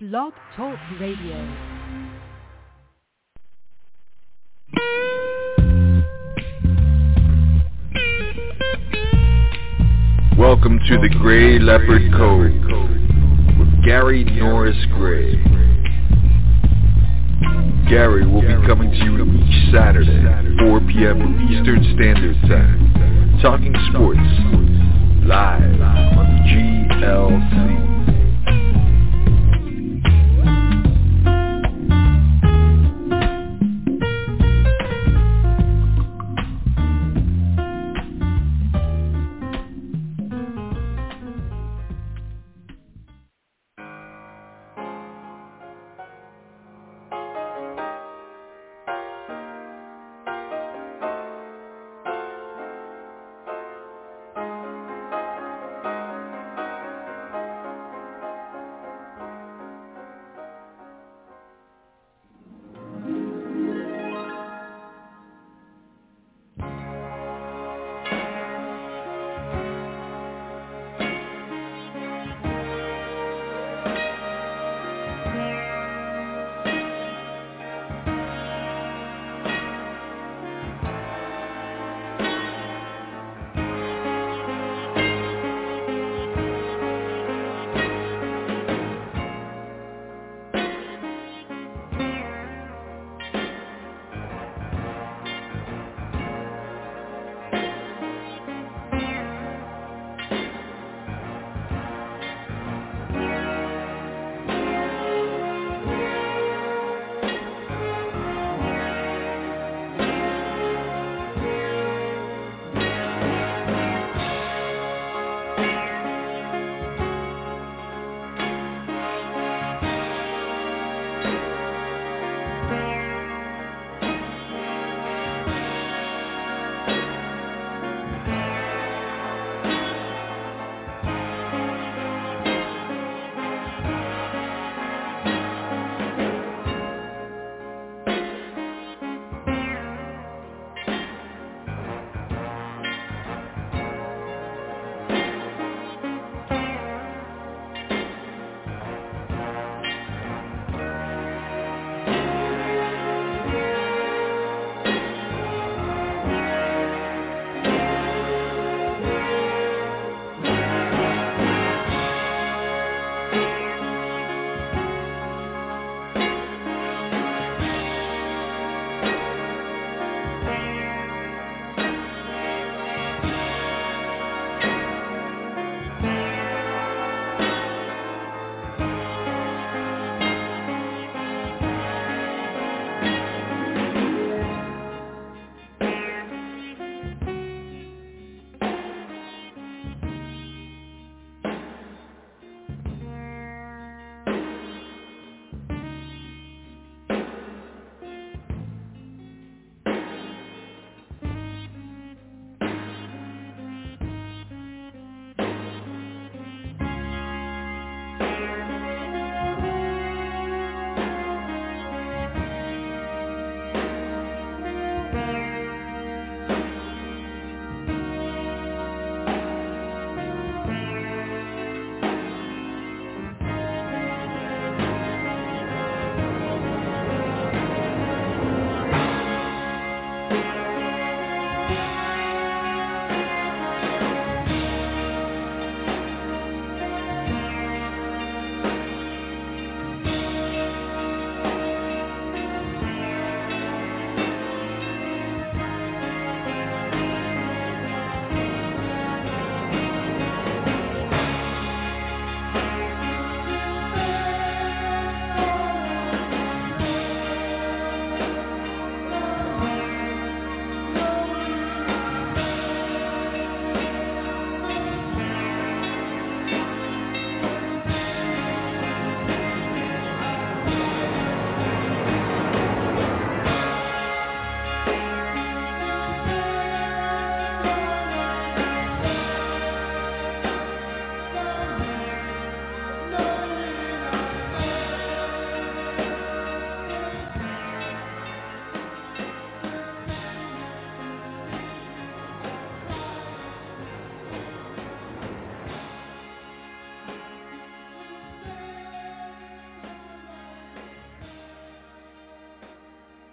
Blog Talk Radio. Welcome to the Gray Leopard Code with Gary Norris Gray. Gary will be coming to you each Saturday, 4 p.m. Eastern Standard Time, talking sports, live on GLC.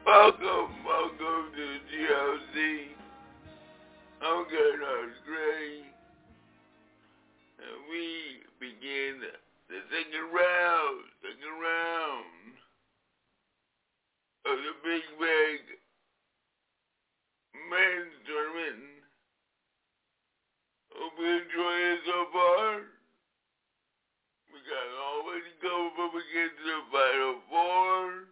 Welcome to GLC. I'm Gernard Gray, and we begin the second round of the Big Bag Men's Tournament. Hope you enjoy it so far. We got all the way to go before we get to the Final Four.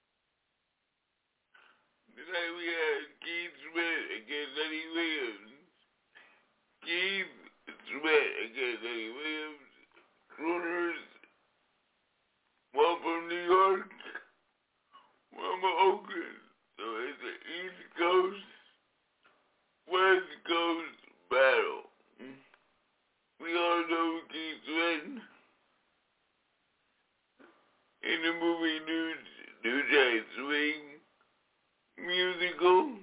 Tonight we had Keith Sweat against Eddie Williams. Keith Sweat against Eddie Williams. Crooners, one from New York, one from Oakland. So it's an East Coast, West Coast battle. We all know Keith Sweat in the movie New Jack Swing musical.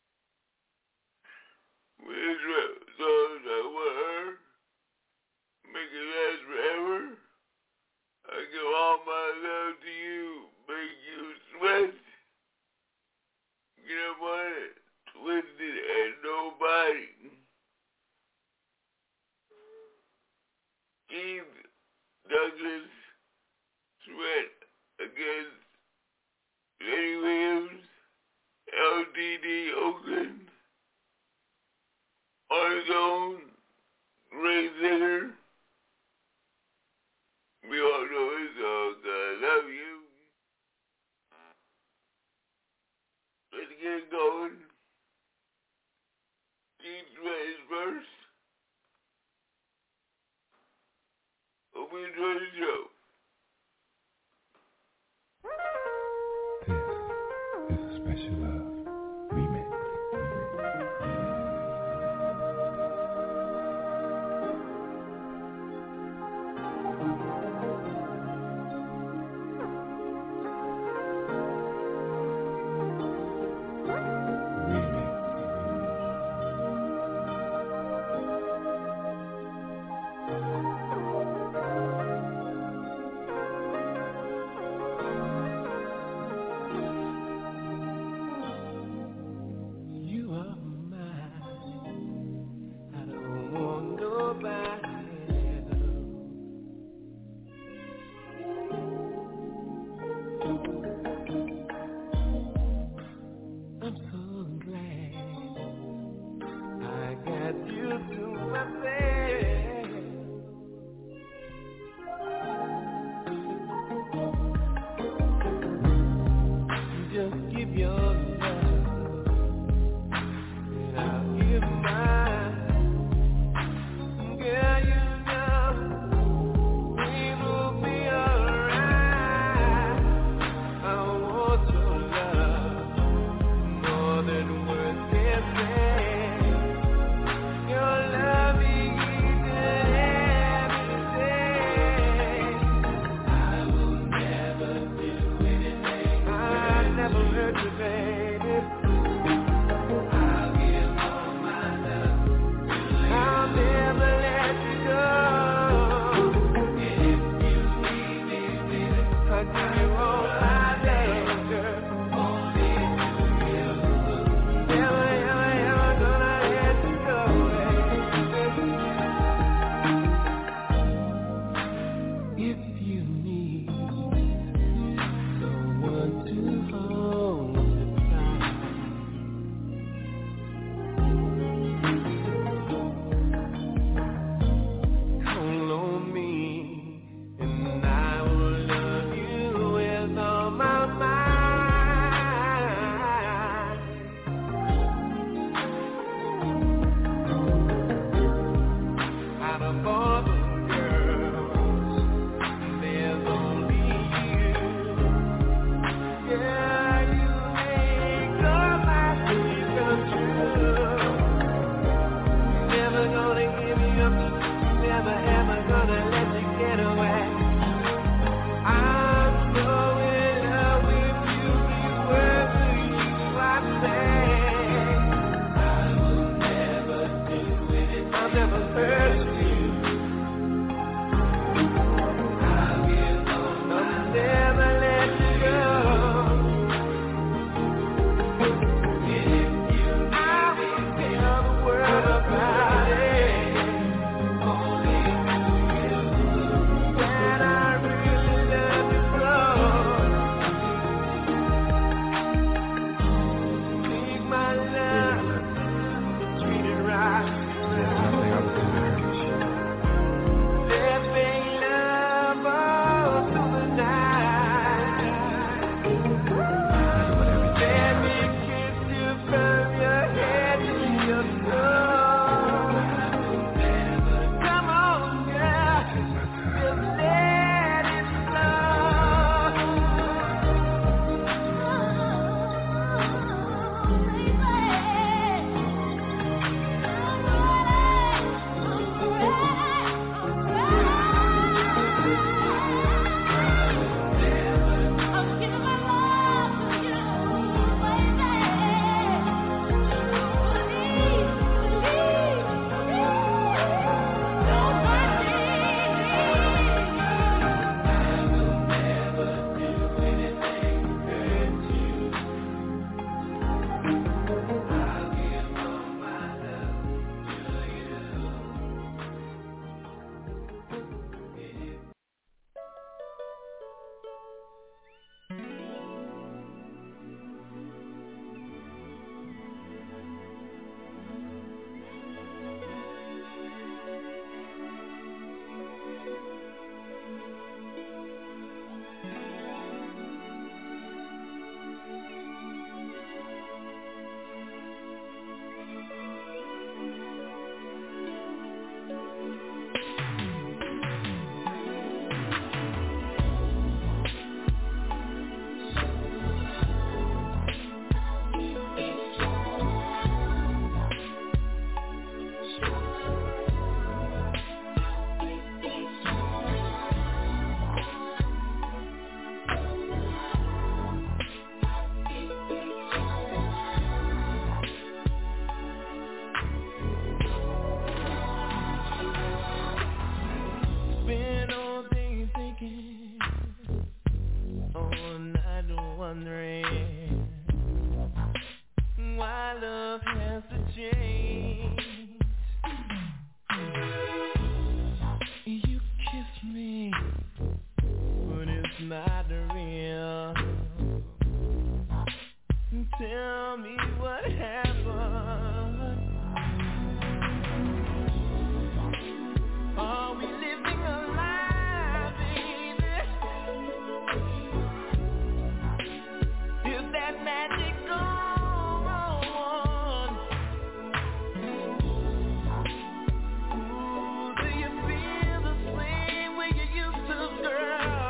With his songs I want her, make it last forever. I give all my love to you, make you sweat. Get up on it, twisted and nobody. Keith Douglas Sweat against Eddie Williams, LTD Oakland, on his own, great singer. We all know his song, I Love You. Let's get going. Keith Sweat is first. Hope you enjoy the show. This is a Special Love remix. And I will love you. Tell me what happened. Are we living a lie, baby? Is that magic gone? Ooh, do you feel the same way you used to, girl?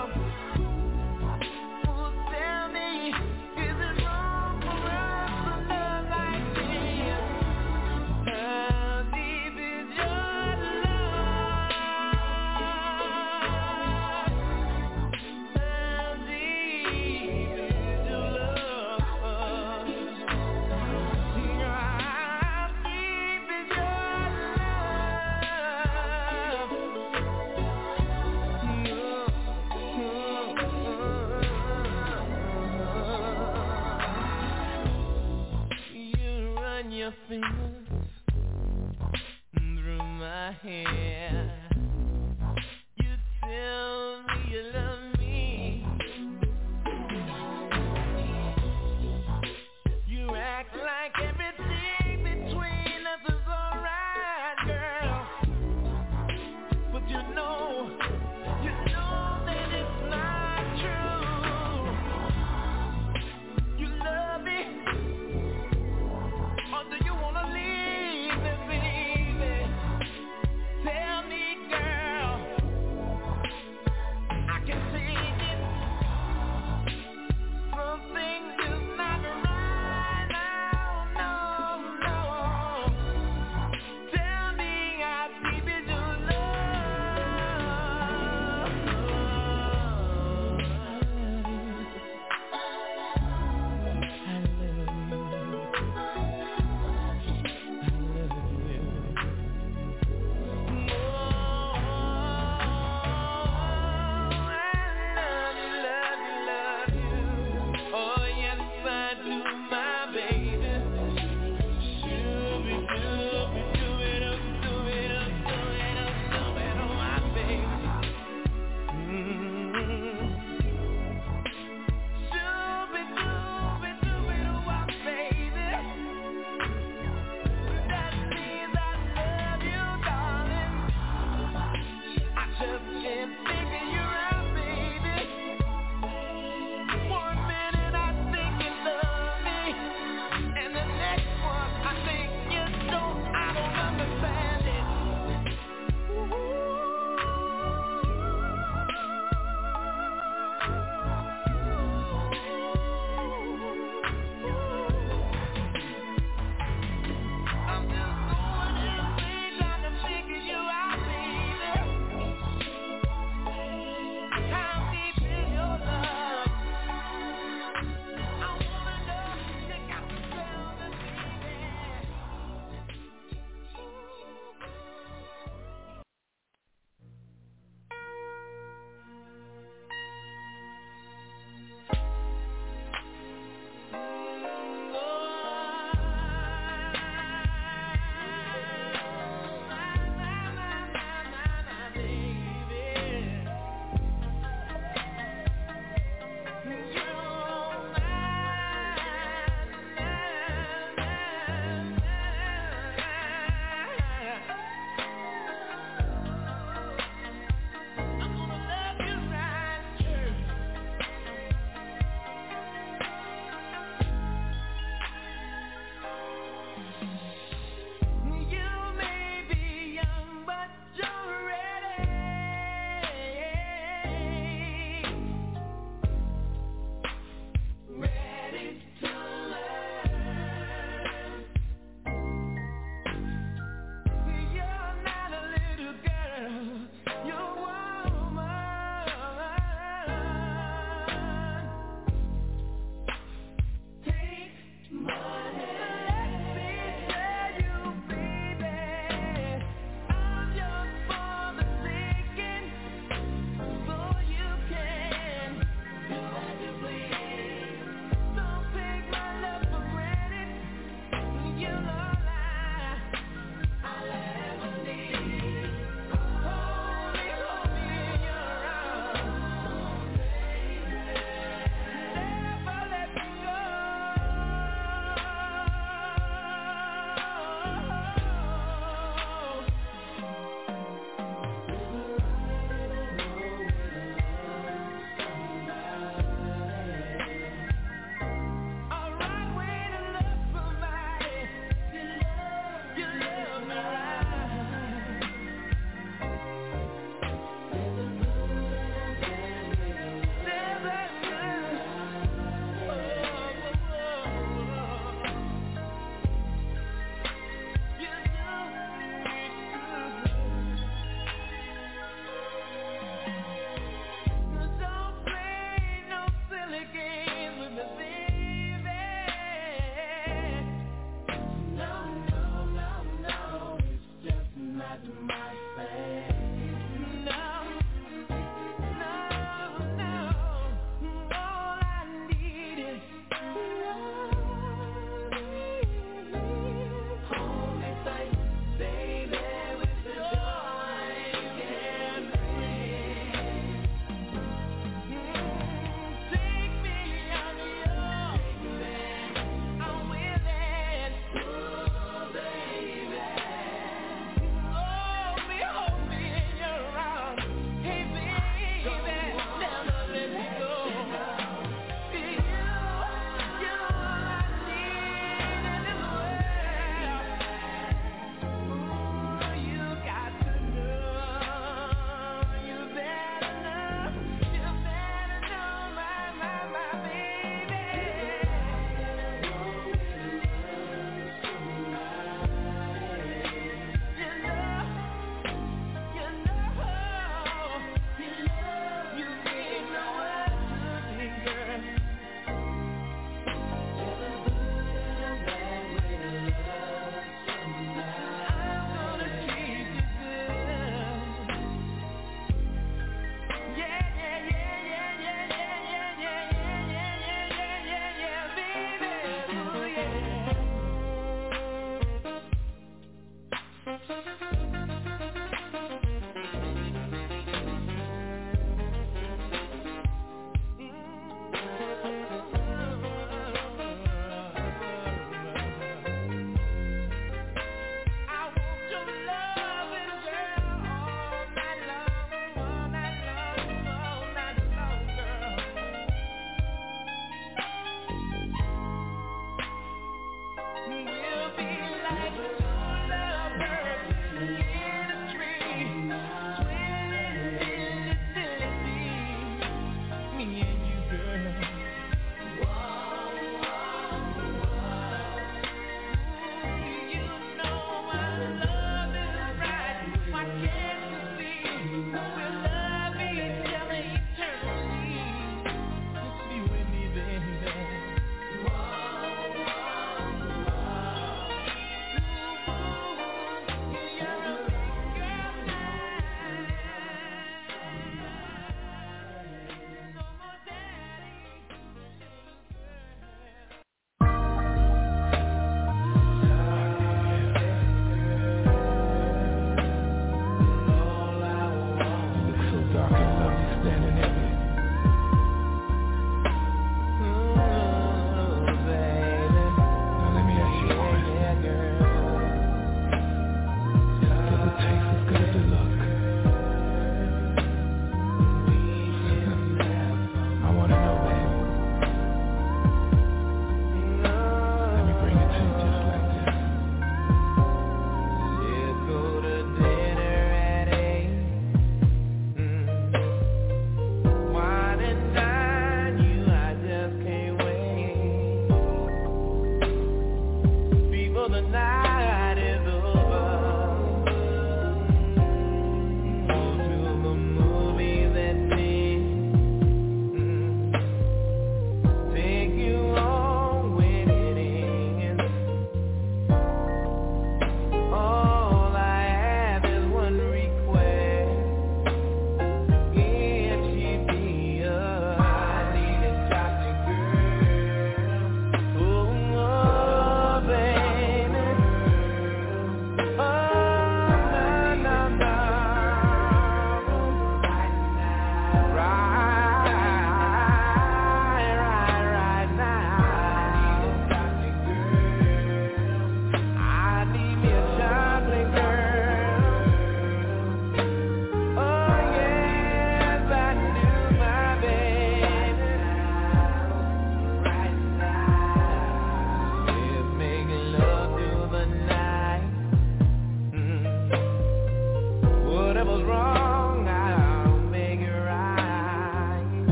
Ooh, tell me, is it wrong for us to love like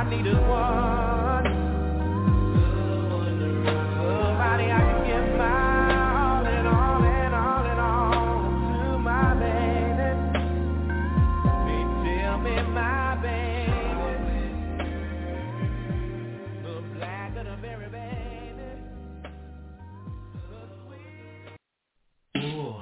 need is one. Somebody I can give my all and all and all and all to my baby. Tell me my baby, the black of the berry baby, the sweet. Ooh.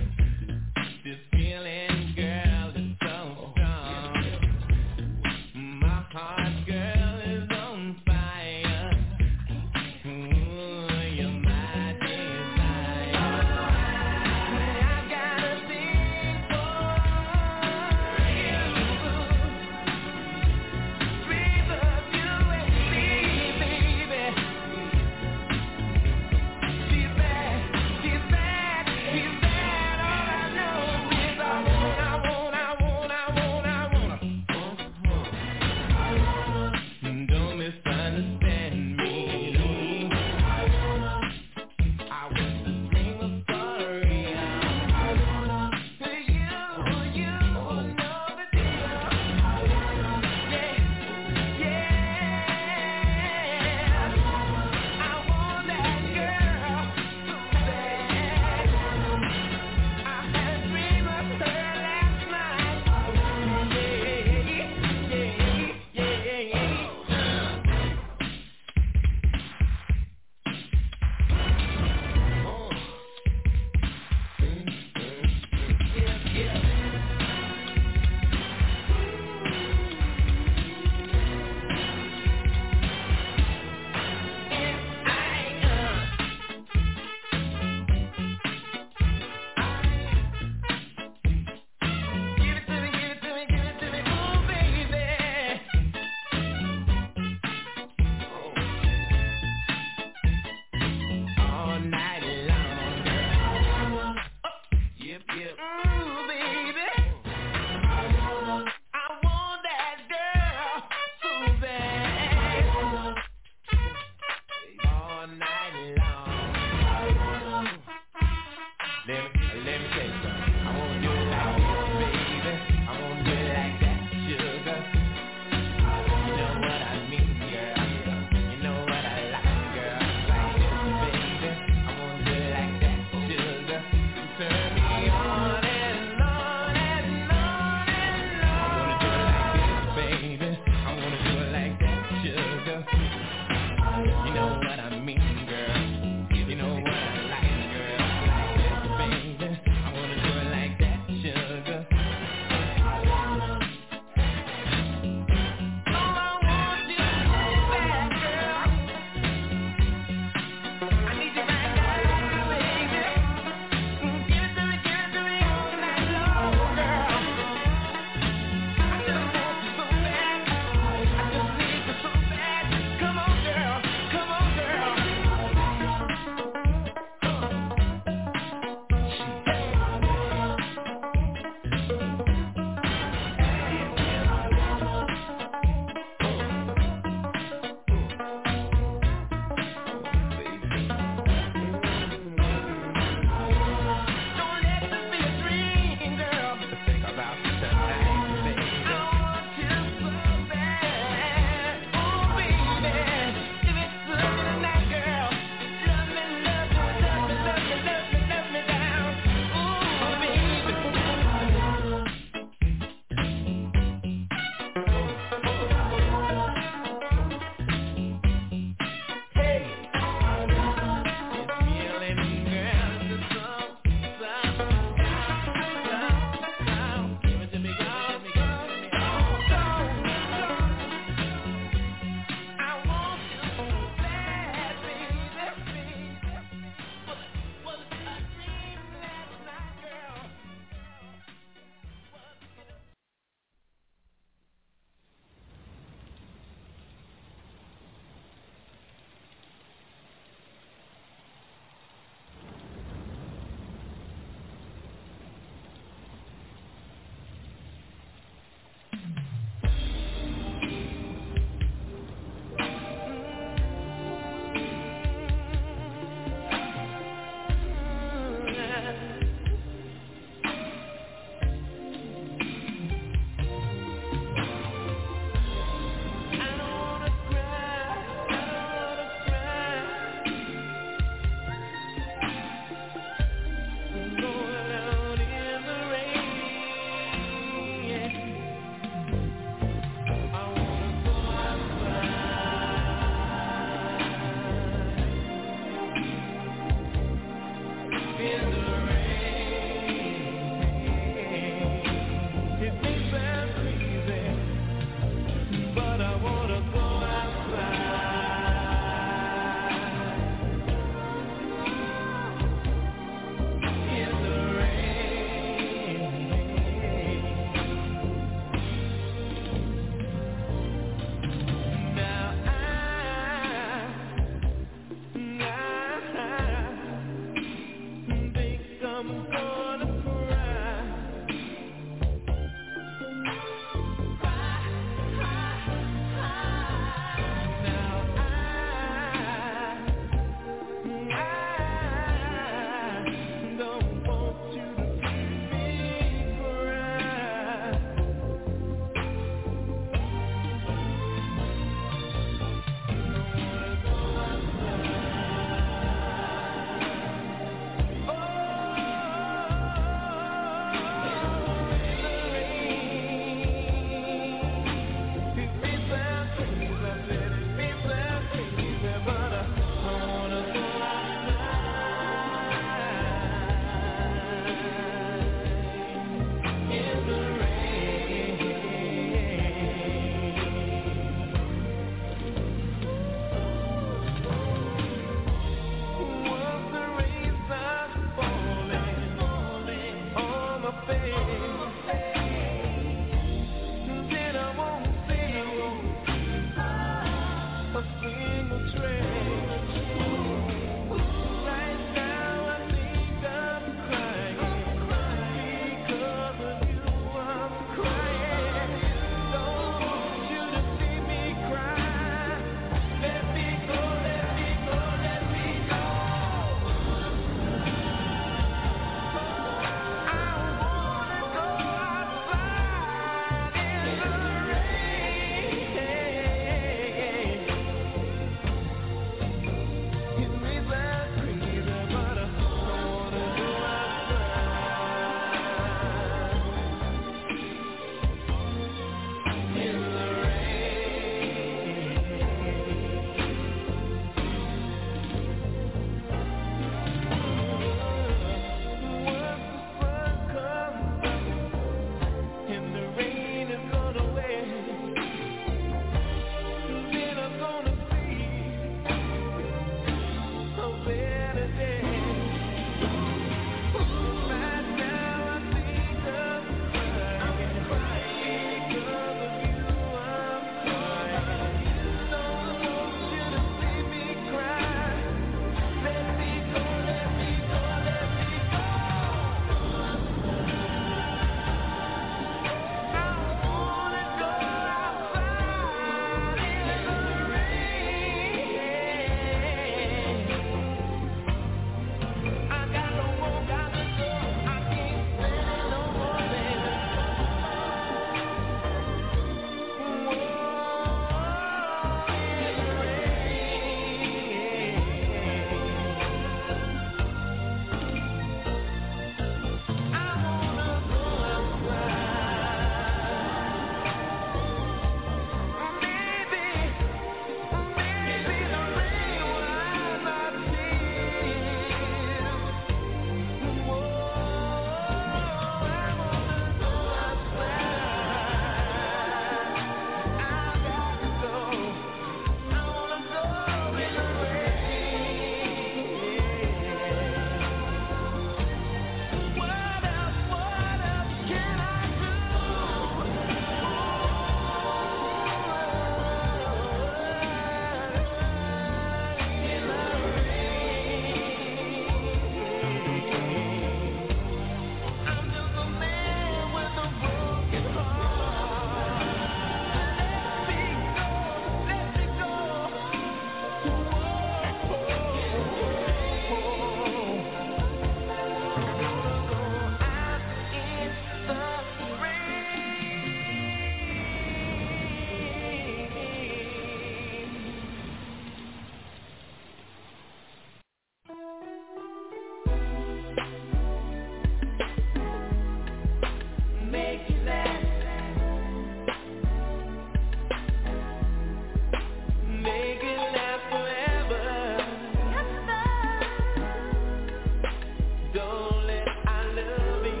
Don't let our love be.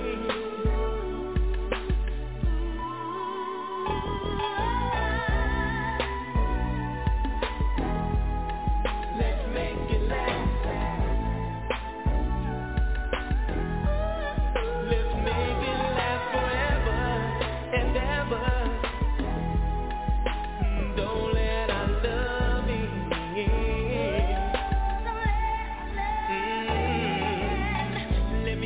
Let's make it last. Let's make it last forever and ever. Don't let our love be. Let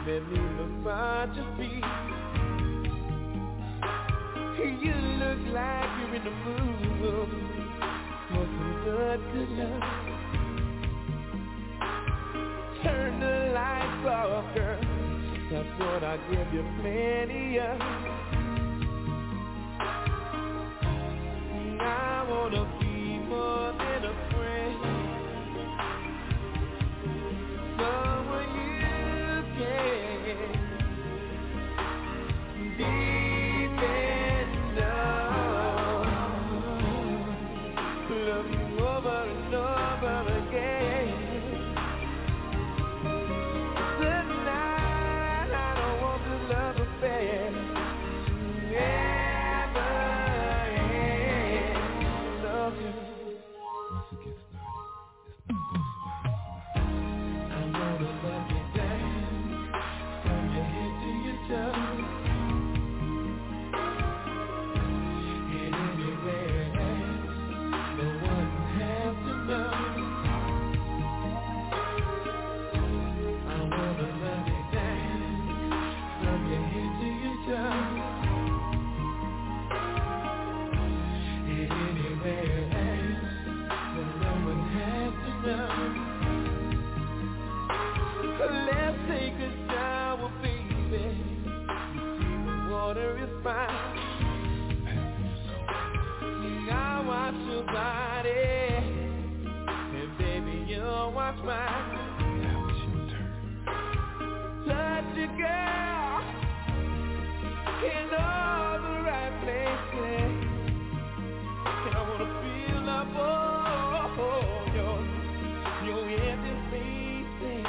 let me massage your feet. You look like you're in the mood for some good love. Turn the lights off, girl. That's what I give you plenty of. I wanna be more than a friend. Someone you can depend on. Love you over and over again. Tonight I don't want this love affair. Never end. Love you. Once it gets started, it's not gonna stop. I wanna love you down from your head to your toes, and anywhere else no one has to know. I wanna love you down from your head to your toes, and anywhere else no one has to know. Let's take a shower, baby. You see the water is fine. I watch your body, and baby, you'll watch mine. Now it's your turn. Touch your girl in all the right places, and I wanna feel up your empty spaces.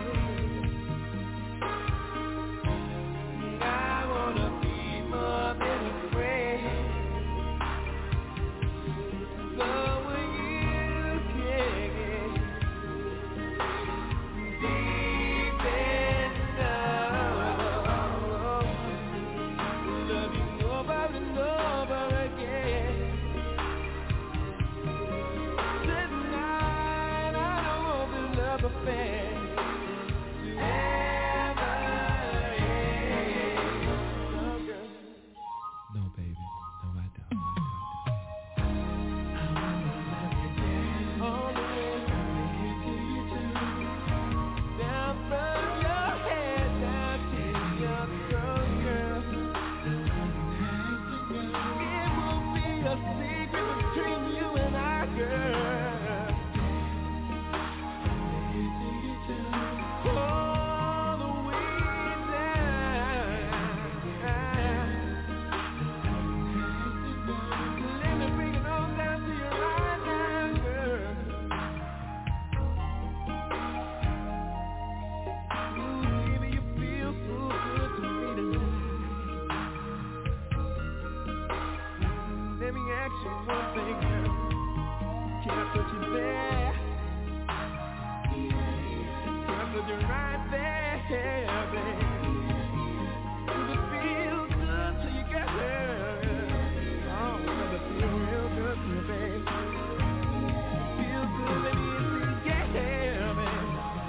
I wanna be more than a friend. Someone you can depend on. Love you over and over again. Tonight I don't want this love affair to ever end. Oh, girl. No, baby. No, I don't. I wanna love you down all the way from your head to your toes, down from your head down to your throat, girl. It will be a secret between you and I, girl. All the way down. Let me bring it on down to your right now, girl. Ooh, baby, you feel so good to me tonight. Let me ask you one thing, girl. Can I put you there? Can I put you right there, baby? Does it feel good till you get there? Oh, does it feel real good to you, baby? Feel good, let me see you get there, baby.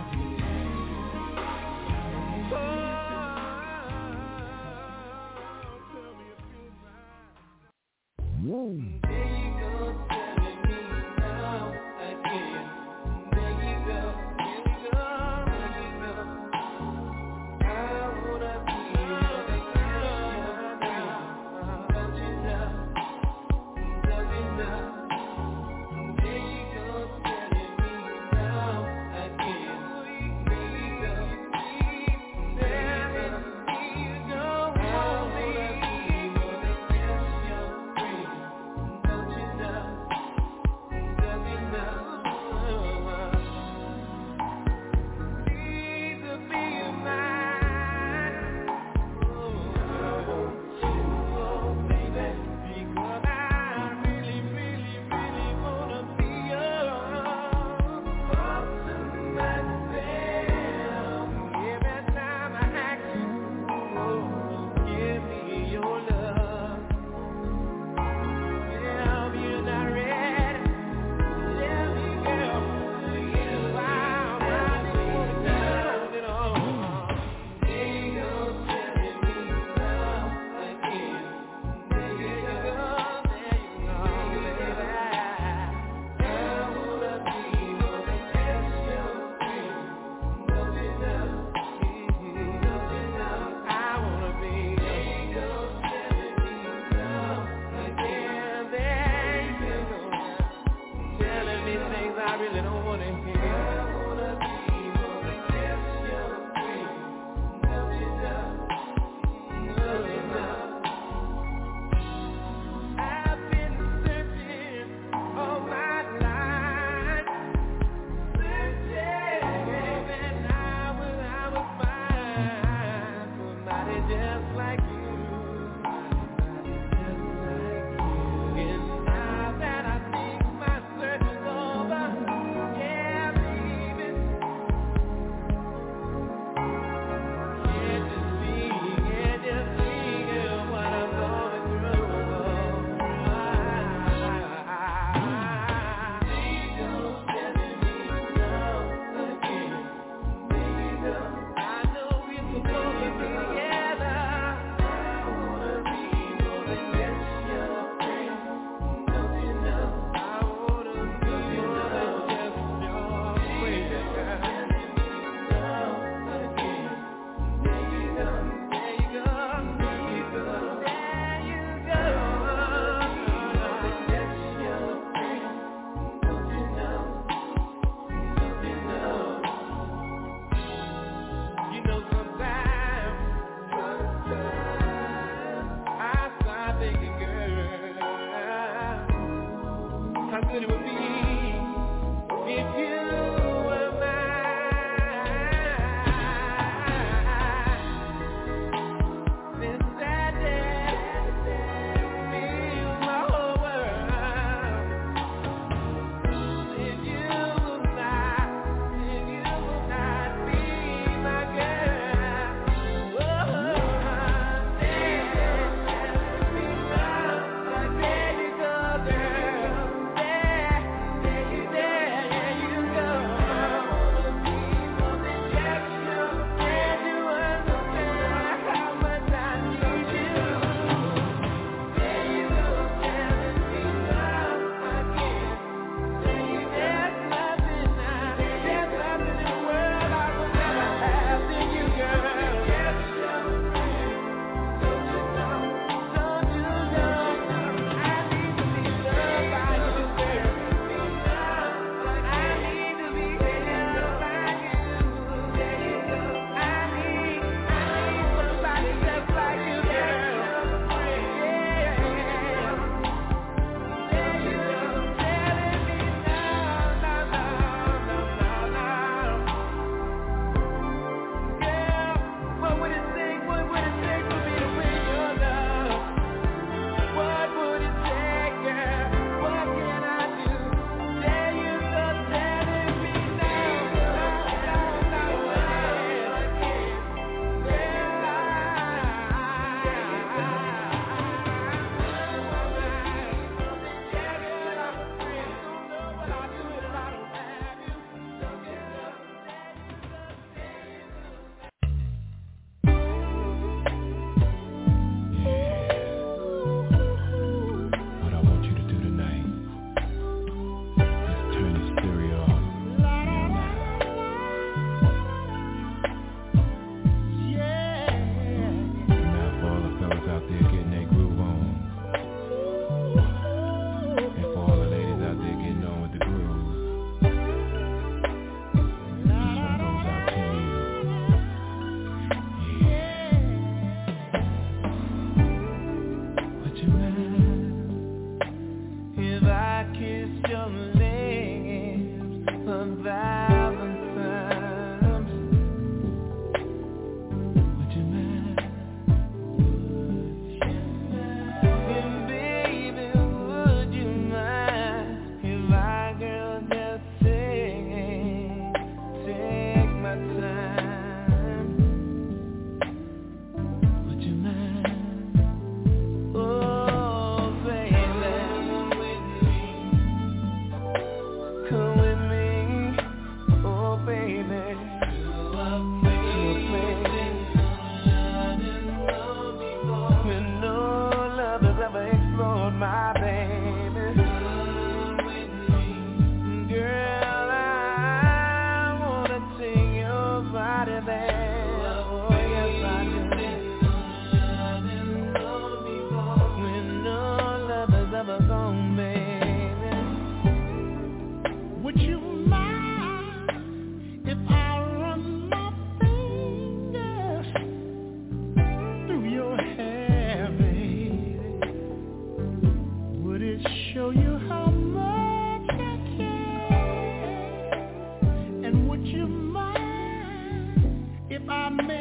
Oh, tell me it feels right. There you go, telling me now again. There you go, there you go, there you go. I wanna be your girl now. Don't you know? Don't you know? There you go, telling me now again. There you go, there you go. I wanna be more than just your friend.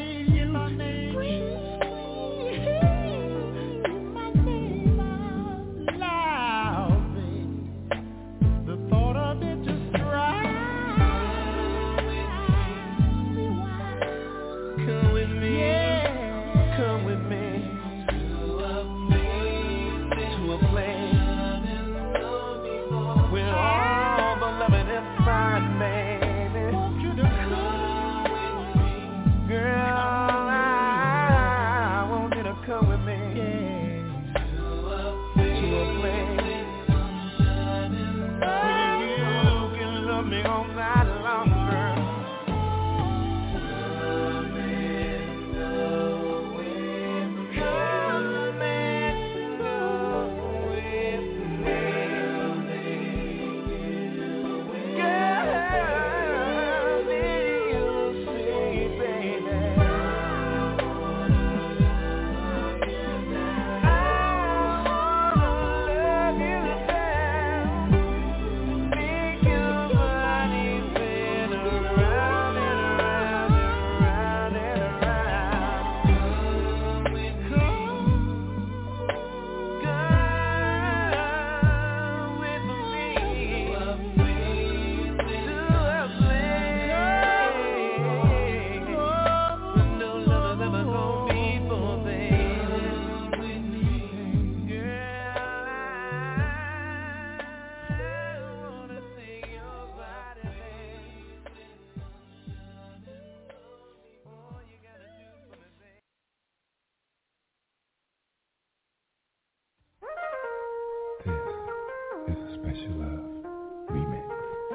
This is a Special Love remix.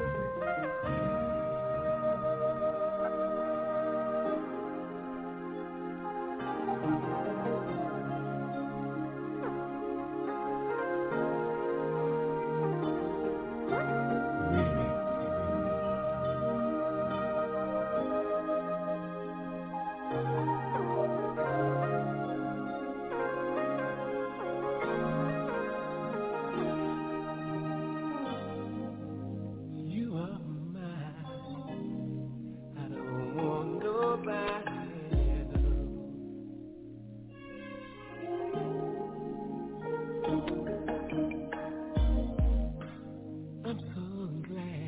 You are mine. I don't want nobody else. I'm so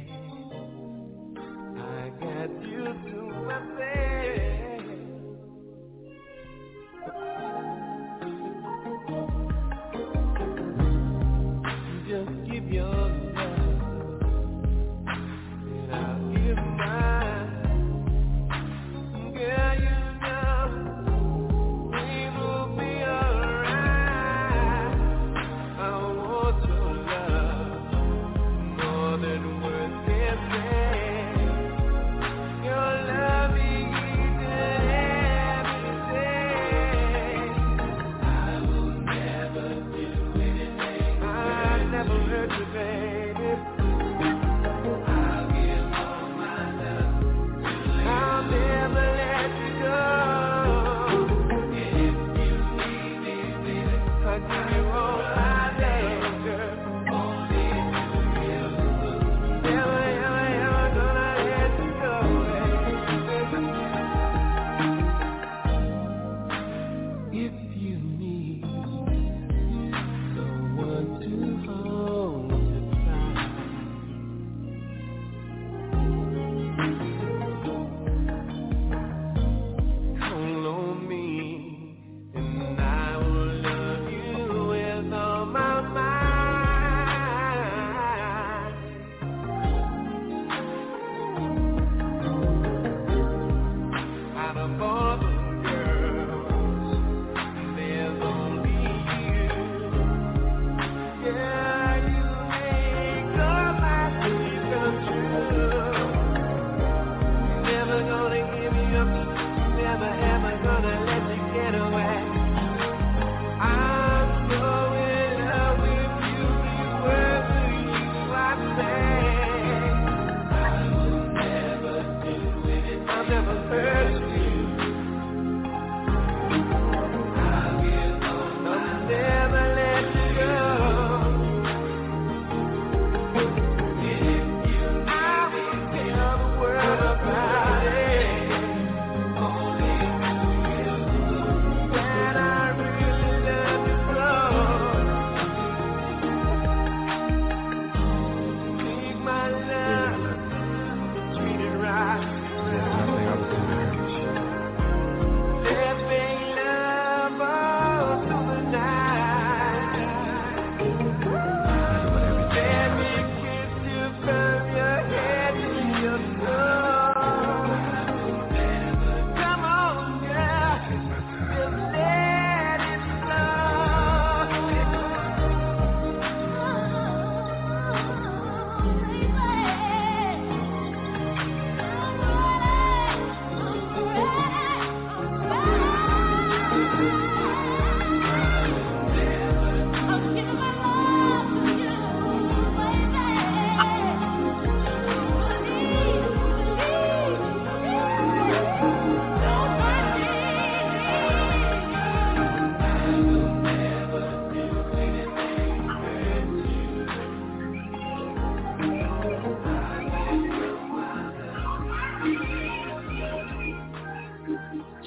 glad I got you to myself.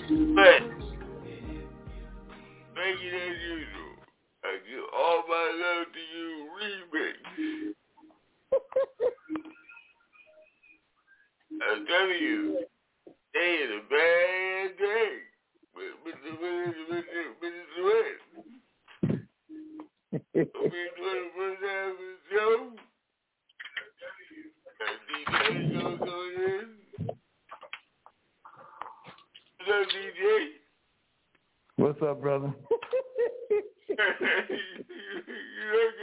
But, thank you as usual. I give all my love to you, remix. I'm telling you, they is a bad day. Mr. Sweat. We'll be doing the first half of the show. DJ gonna go in. What's up, DJ? What's up, brother? You look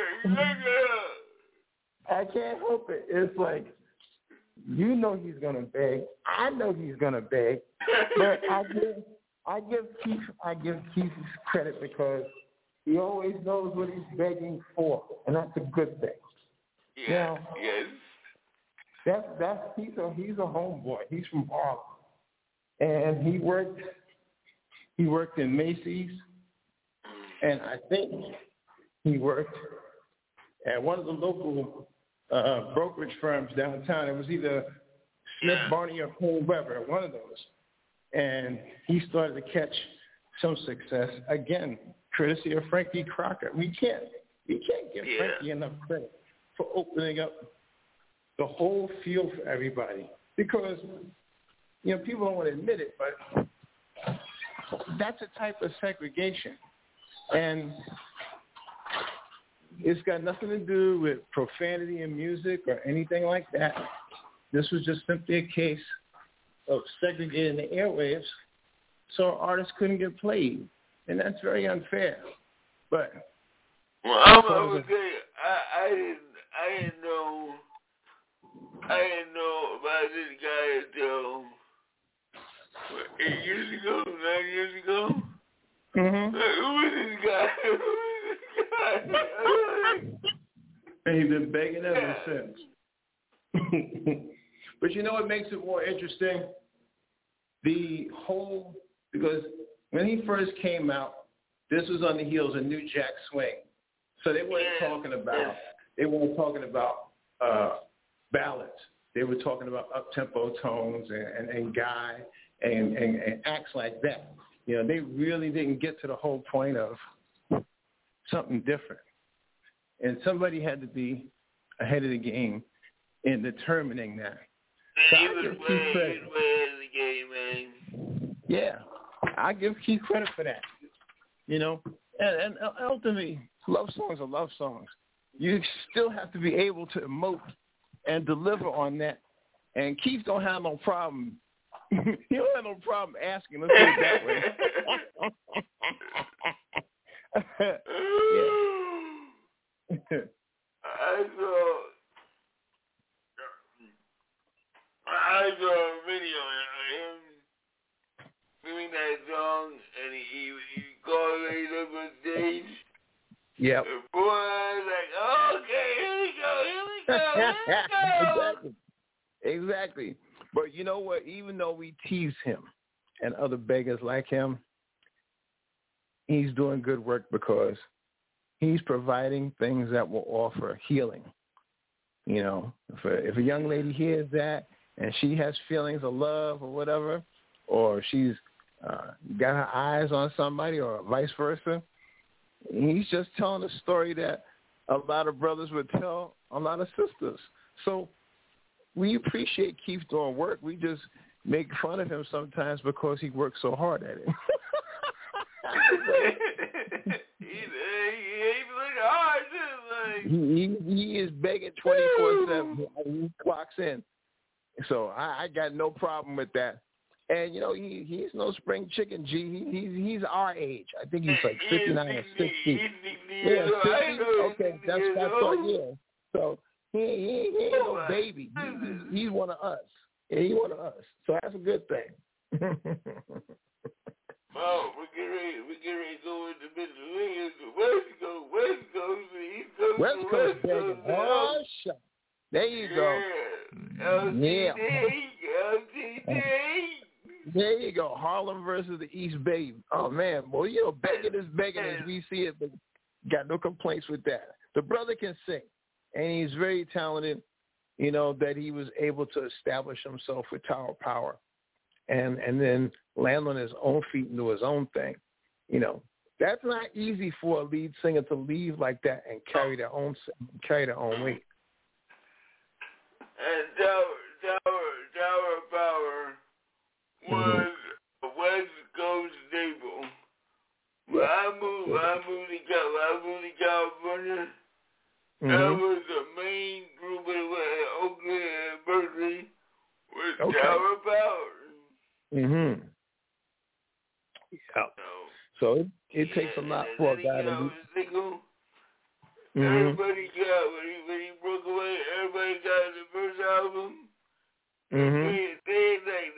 I can't help it. It's like, you know he's gonna beg. I know he's gonna beg. But I give Keith credit because he always knows what he's begging for, and that's a good thing. Yeah. Yes. He's a homeboy. He's from Harlem, and he worked in Macy's, and I think he worked at one of the local brokerage firms downtown. It was either Smith Barney or Cole Weber, one of those. And he started to catch some success again, courtesy of Frankie Crocker. We can't give Frankie enough credit for opening up the whole field for everybody, because people don't want to admit it, but that's a type of segregation, and it's got nothing to do with profanity in music or anything like that. This was just simply a case of segregating the airwaves so artists couldn't get played, and that's very unfair. But I'm gonna tell you, I didn't know about this guy until 8 years ago, 9 years ago. Mm-hmm. Like, who is this guy? And he's been begging ever since. But you know what makes it more interesting? Because when he first came out, this was on the heels of New Jack Swing. So they weren't talking about ballads. They were talking about up-tempo tones and guy and acts like that. They really didn't get to the whole point of something different. And somebody had to be ahead of the game in determining that. So he was way ahead of the game, man. Yeah, I give Keith credit for that. And ultimately, love songs are love songs. You still have to be able to emote and deliver on that. And Keith don't have no problem. He don't have no problem asking. Let's put it that way. I saw a video of him doing that song, and he called right up on stage. Yep. The boy was like, okay, here we go. Exactly. But you know what? Even though we tease him and other beggars like him, he's doing good work because he's providing things that will offer healing. If a young lady hears that and she has feelings of love or whatever, or she's got her eyes on somebody or vice versa, he's just telling a story that a lot of brothers would tell a lot of sisters. So we appreciate Keith doing work. We just make fun of him sometimes because he works so hard at it. He is begging 24/7. He clocks in. So I got no problem with that. And, he's no spring chicken, G. He's our age. I think he's like 59 or 60. Yeah, 60? Okay, that's what I thought, yeah. So he ain't no baby. He's one of us. Yeah, he's one of us. So that's a good thing. Oh, we get ready to go into Pennsylvania, West Coast, East Coast, West Coast, baby. Oh, shut. There you go. LTD. There you go. Harlem versus the East Bay. Oh, man. Well, begging is begging as we see it, but got no complaints with that. The brother can sing, and he's very talented, that he was able to establish himself with Tower Power. and then land on his own feet and do his own thing. You know, that's not easy for a lead singer to leave like that and carry their own weight. And Tower Power was a West Coast staple. When I moved to California, that was the main group at Oakland and Berkeley was Tower Power. Yeah. So it takes a lot for a guy to do. Everybody got when he broke away. Everybody got the first album. They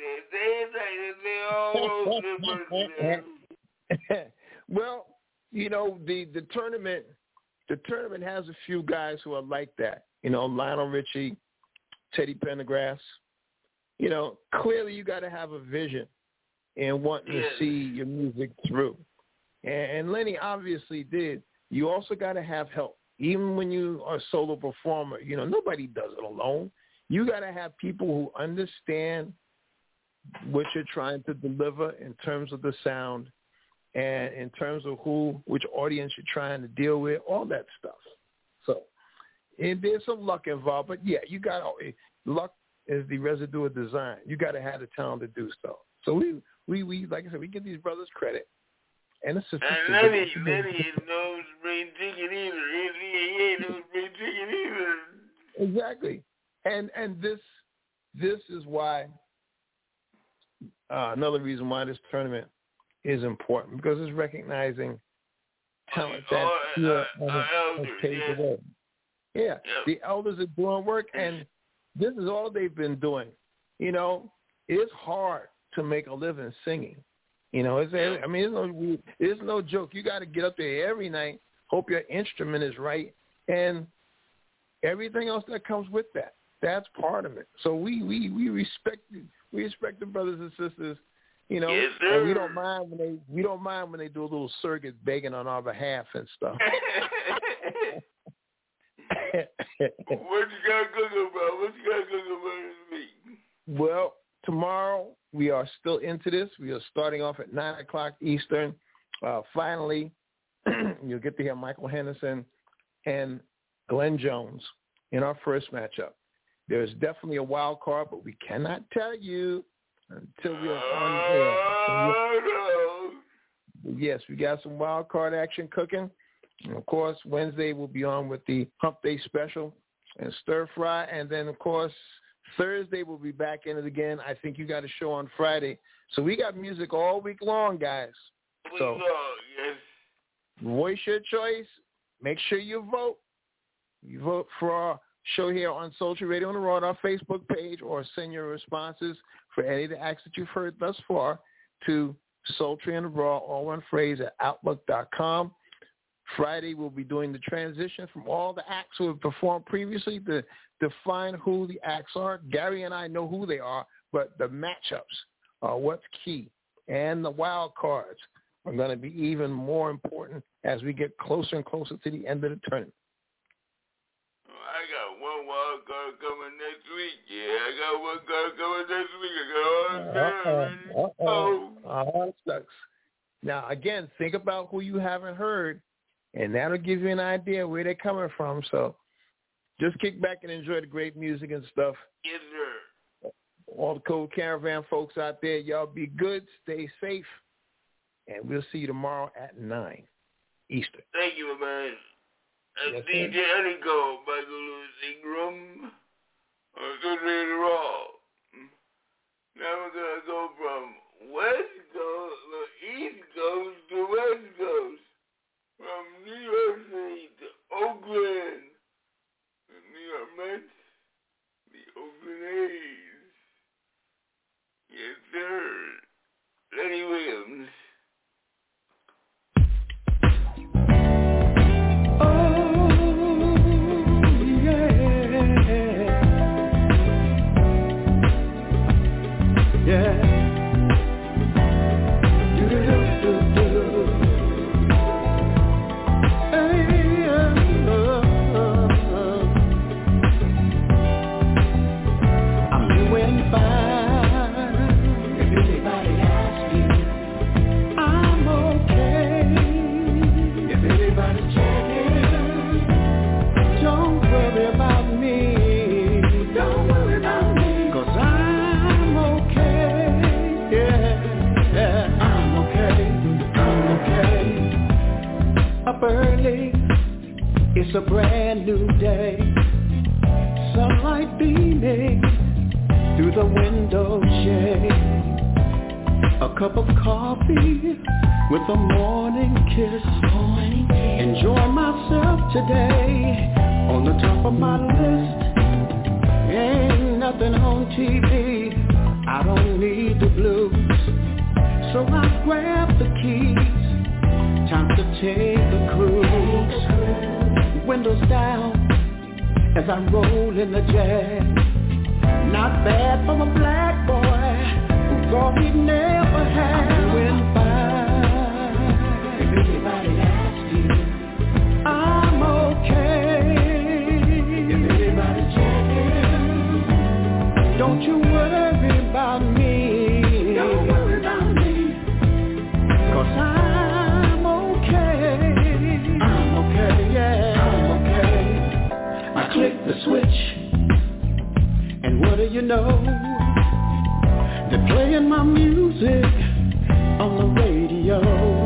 all wrote the first. Well, you know, the tournament has a few guys who are like that. You know, Lionel Richie, Teddy Pendergrass. You know, clearly you got to have a vision and wanting to see your music through. And Lenny obviously did. You also got to have help. Even when you are a solo performer, you know, nobody does it alone. You got to have people who understand what you're trying to deliver in terms of the sound and in terms of which audience you're trying to deal with, all that stuff. So there's some luck involved. But, yeah, you got luck is the residue of design. You got to have the talent to do so. So we like I said, we give these brothers credit. And it's just Lenny knows spring chicken either. He ain't no spring chicken either. Exactly. And this is why another reason why this tournament is important, because it's recognizing talent that has paved the way. Yeah, the elders are doing work, and this is all they've been doing. You know, it's hard to make a living singing. You know, it's no joke. You got to get up there every night, hope your instrument is right, and everything else that comes with that. That's part of it. So we respect the brothers and sisters, you know, and we don't mind when they do a little circuit begging on our behalf and stuff. What you got cooking about? This week? Well, tomorrow we are still into this. We are starting off at 9 o'clock Eastern. Finally, you'll get to hear Michael Henderson and Glenn Jones in our first matchup. There's definitely a wild card, but we cannot tell you until we are on air. Yes, we got some wild card action cooking. And of course, Wednesday we'll be on with the Hump Day special and stir fry. And then, of course, Thursday we'll be back in it again. I think you got a show on Friday. So we got music all week long, guys. So voice your choice. Make sure you vote. You vote for our show here on Sultry Radio on the Raw on our Facebook page, or send your responses for any of the acts that you've heard thus far to Sultry on the Raw, all one phrase, at Outlook.com. Friday, we'll be doing the transition from all the acts who have performed previously to define who the acts are. Gary and I know who they are, but the matchups are what's key. And the wild cards are going to be even more important as we get closer and closer to the end of the tournament. I got one wild card coming next week. Yeah, I got one card coming next week. I got all the sucks. Now, again, think about who you haven't heard, and that'll give you an idea where they're coming from. So just kick back and enjoy the great music and stuff. Yes, sir. All the Cold Caravan folks out there, y'all be good, stay safe, and we'll see you tomorrow at 9 Eastern. Thank you, man. Yes, DJ Enrico, Michael Lewis Ingram, on Sultry Raw. Now we're going to go from East Coast to West Coast. From New York City to Oakland, the New York Mets, the Oakland A's. Yes, sir. Lenny Williams. It's a brand new day, sunlight beaming through the window shade. A cup of coffee with a morning kiss. Enjoy myself today on the top of my list. Ain't nothing on TV, I don't need the blues. So I grab the keys, time to take a cruise. Windows down as I roll in the Jag. Not bad for a black boy who thought he'd never have. I'm doing fine. If anybody asks you, I'm okay. If anybody checking, don't you worry about me. Don't worry about me, 'cause I'm okay. I'm okay, yeah, I'm okay. I click the switch, and what do you know? They're playing my music on the radio.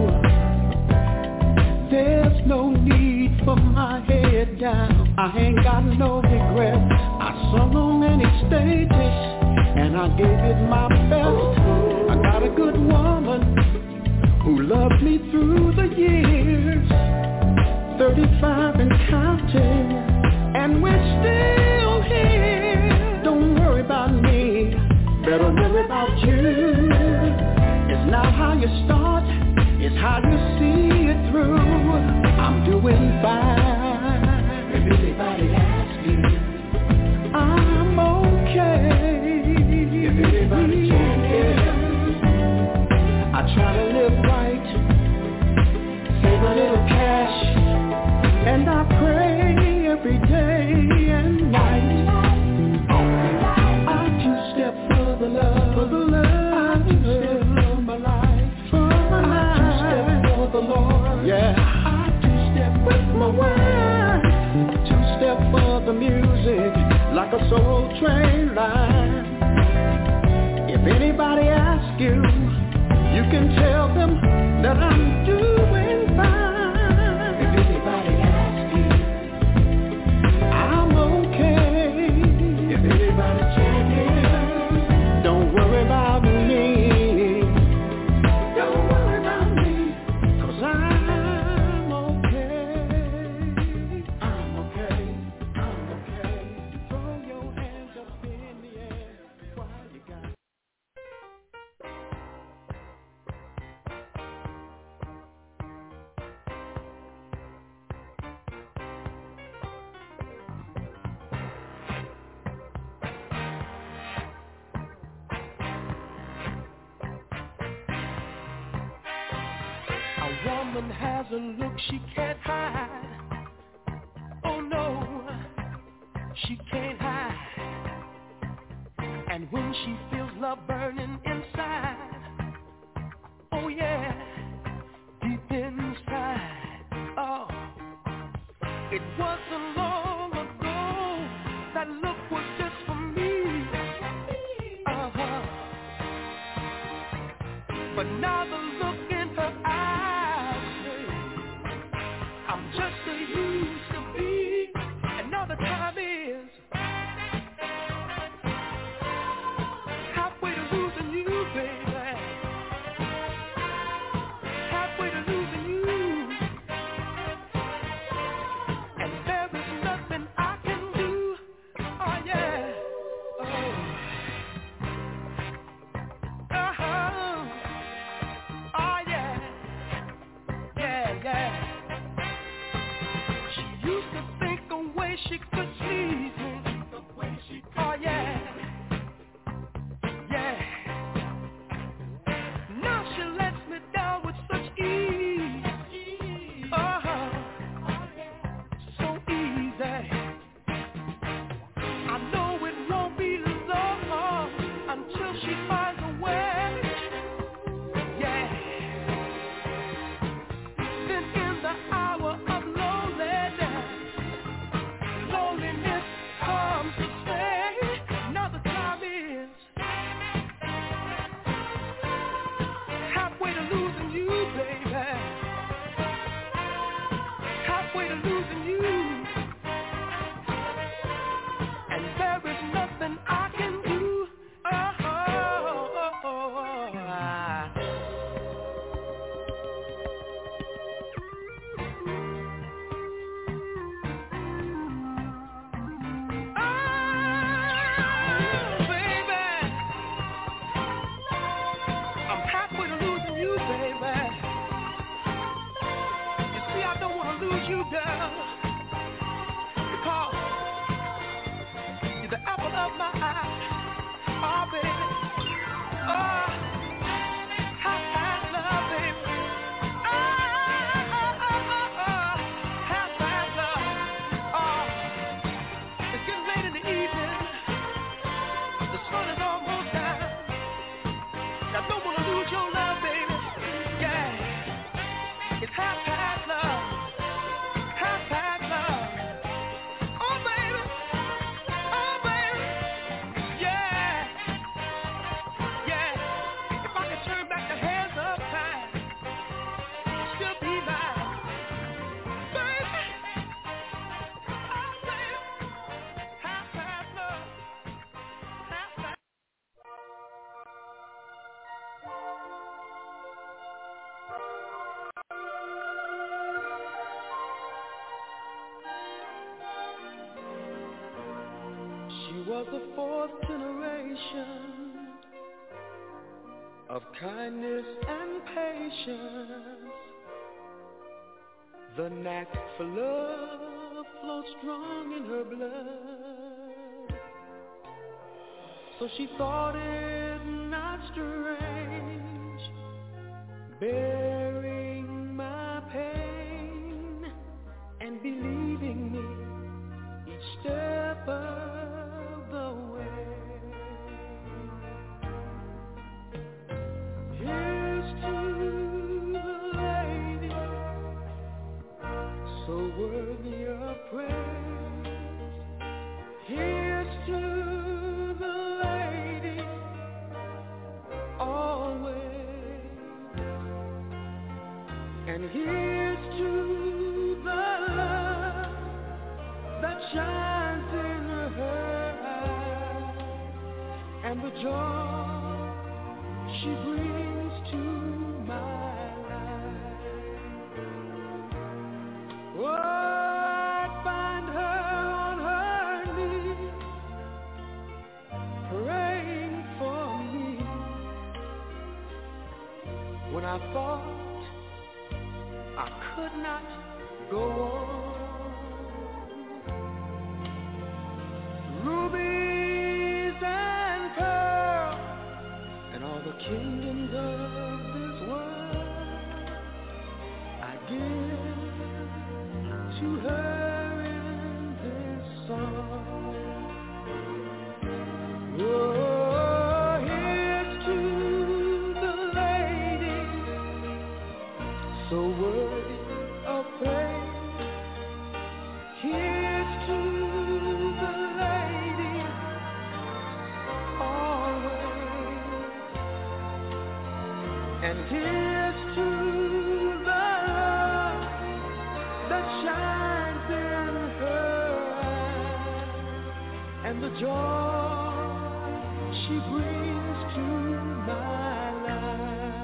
There's no need for my head down, I ain't got no regrets. I sung on many stages, and I gave it my best. I got a good woman who loved me through the years, 35 and counting, and we're still here. Don't worry about me, better worry about you. It's not how you start, it's how you see it through. I'm doing fine. If anybody asks me, I'm okay. If anybody cares, I try to live right, save a little cash, and I pray every day and night. I two-step for the love, I two-step for my life, I two-step for the Lord, yeah. I two-step with my wife, two-step for the music, like a soul train line. If anybody asks you, you can tell them that I'm doing fine. If anybody asks you, I'm okay. If anybody checking, don't worry about me. Don't worry about me, 'cause I'm okay. I'm okay. I'm okay. Throw your hands up in the air while you got. A woman has a look she can't hide. Oh no, she can't hide. And when she feels love burning inside, oh yeah, deep inside. Oh, it wasn't long ago that look was just for me. But now the look in her eyes say, I'm just who you used to be, and now the time is halfway to losing you, baby. Halfway to losing you, and there is nothing I can do. Oh yeah, oh yeah, yeah. She used to think a way she could please me. Oh yeah. Now she lets me down with such ease. Oh, so easy. I know it won't be long until she finds a way. Yeah. Then in the hour of loneliness lose you, girl, because you're the apple of my eye. Oh, baby. Oh, high five love, baby. High five love. Oh, it's getting late in the evening. The sun is almost down. I don't want to lose your love, baby. Yeah. It's half past love. Half past love. Oh, baby. Oh, baby. Yeah. Yeah. If I could turn back the hands of time, you'd still be mine. Baby. Oh, baby. Half past love. Half past. She was the fourth generation of kindness and patience. The knack for love flowed strong in her blood. So she thought it not strange, bearing my pain and believing me each step of the way. Here's to the lady, so worthy of praise. Here's to the lady, always. And here's to the love that shines in her eyes, and the joy she brings to my life. Oh, I'd find her on her knees, praying for me, when I thought I could not go on. Rubies and pearls and all the kingdoms of this world I give to her in this song. Oh, here's to the lady, so worthy of praise. Here's to the lady, always. And here's to the love that shines in her eyes, and the joy she brings to my life.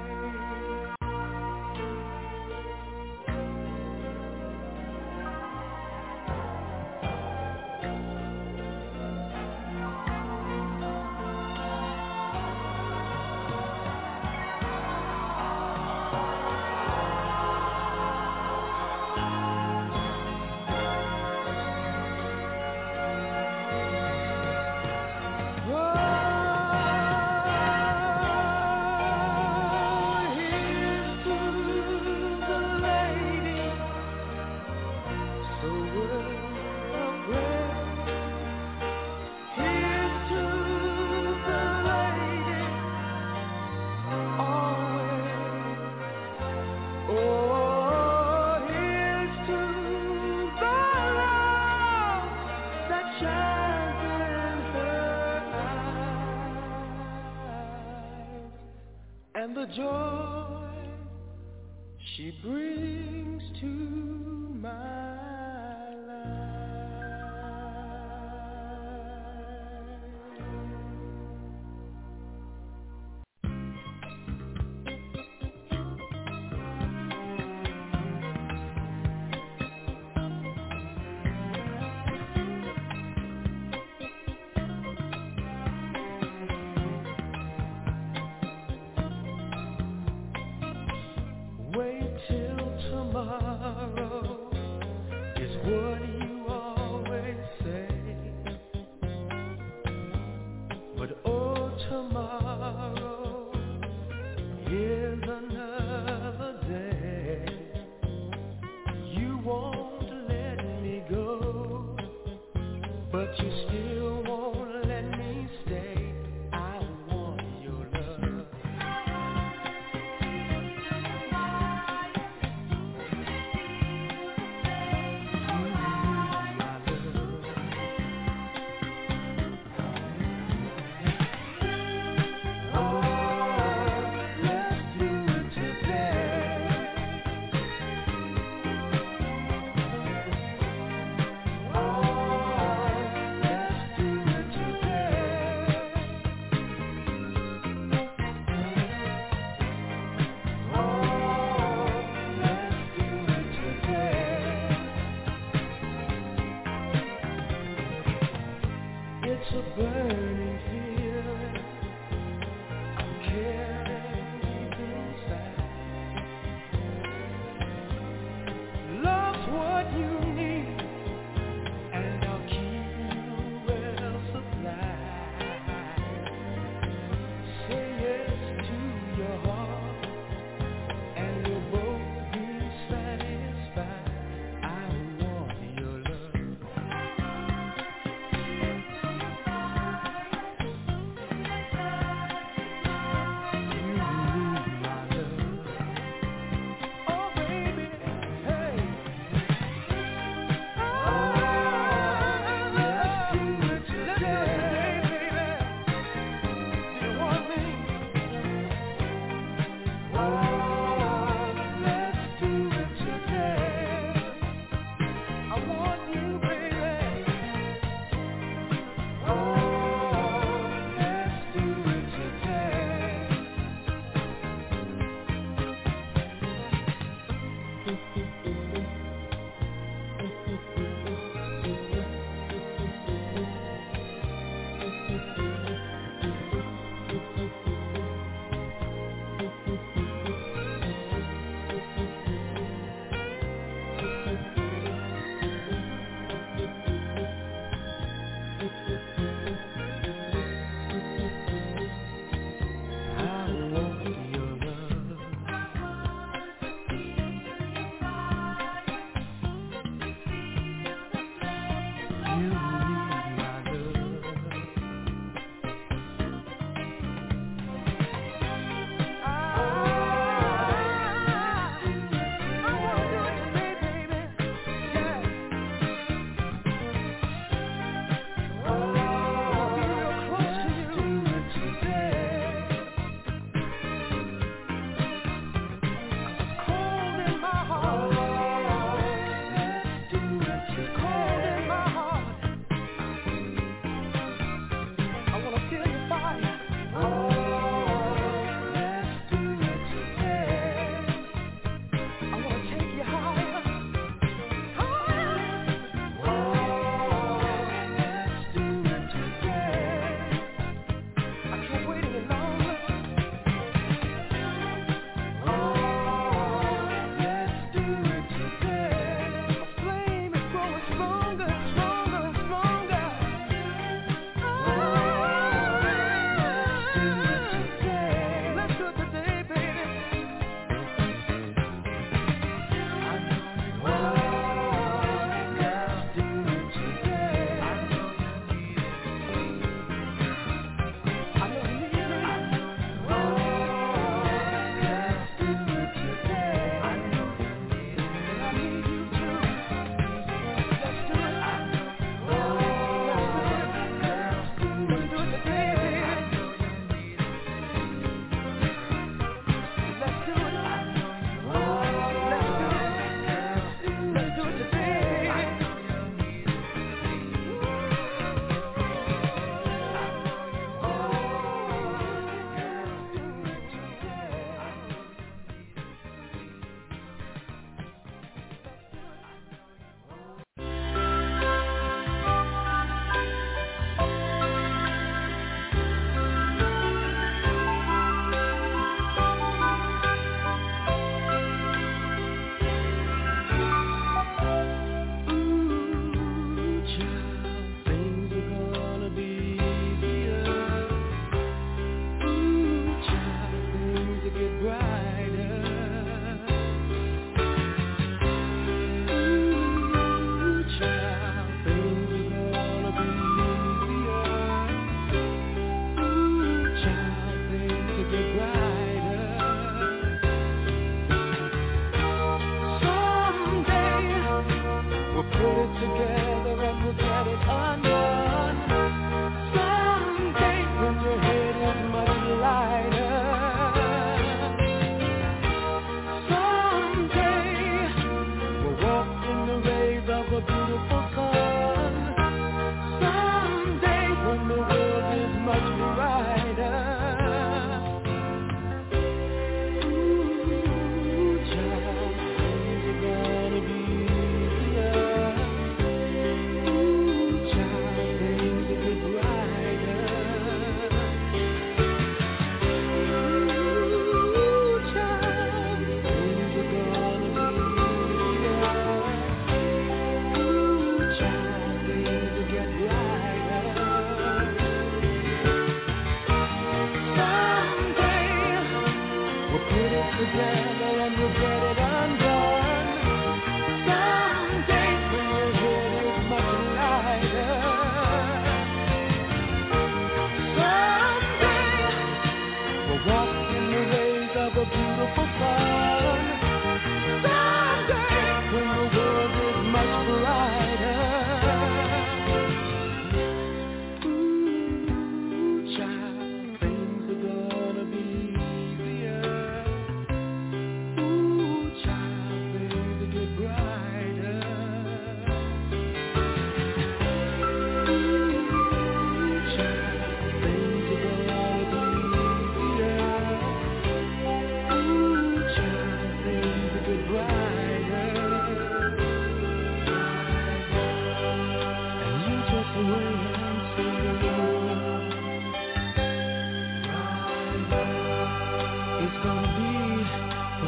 And the joy she brings to my Wait till tomorrow, what you always say. But oh, tomorrow is another day. You won't let me go, but you still won't let me stay. I want your love.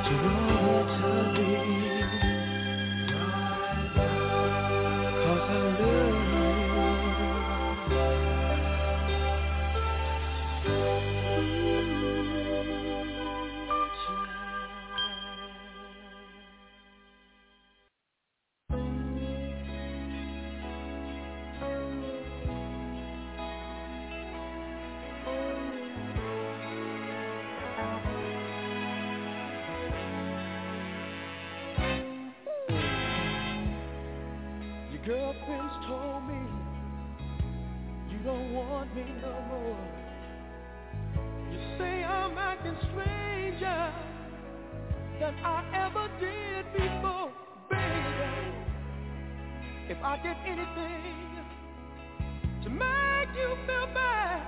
to run to me, 'cause I love you. Your girlfriends told me you don't want me no more. You say I'm acting stranger than I ever did before, baby. If I did anything to make you feel bad,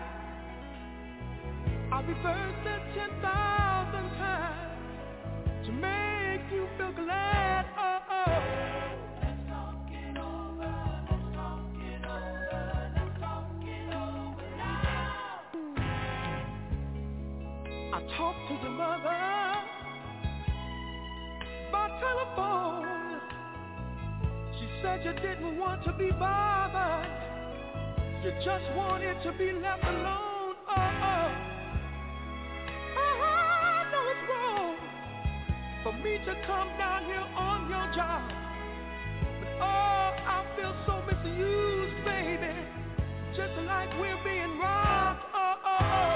I'll reverse it 10,000 times to make you feel glad. Oh, oh. Let's talk it over, let's talk it over, let's talk it over now. I talked to your mother by telephone. She said you didn't want to be bothered, you just wanted to be left alone. Oh, oh. I know it's wrong for me to come down here on your job, but oh, I feel so misused, baby, just like we're being robbed. Oh, oh, oh.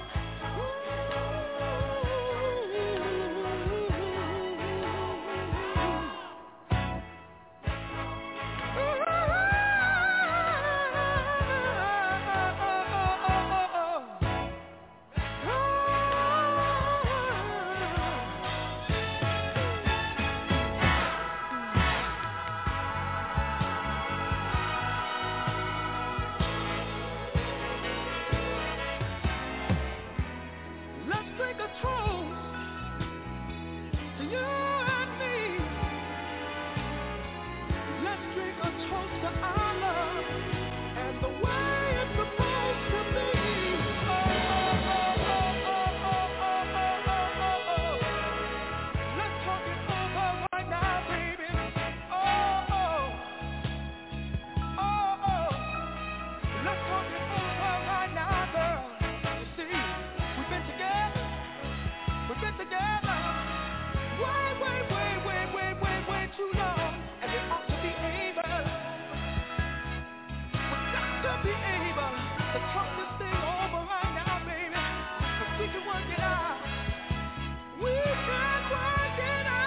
Let's drink a toast to you and me. Let's drink a toast to our love and the way it's supposed to be. Oh, oh, oh, oh, oh, oh, oh, oh, oh, oh. Let's talk it over right now, baby. Oh, oh, oh, oh. Let's talk it over right now, girl. You see, we've been together way too long, and we ought to be able, we got to be able to talk this thing over right now, baby, 'cause we can work it out, we can work it out.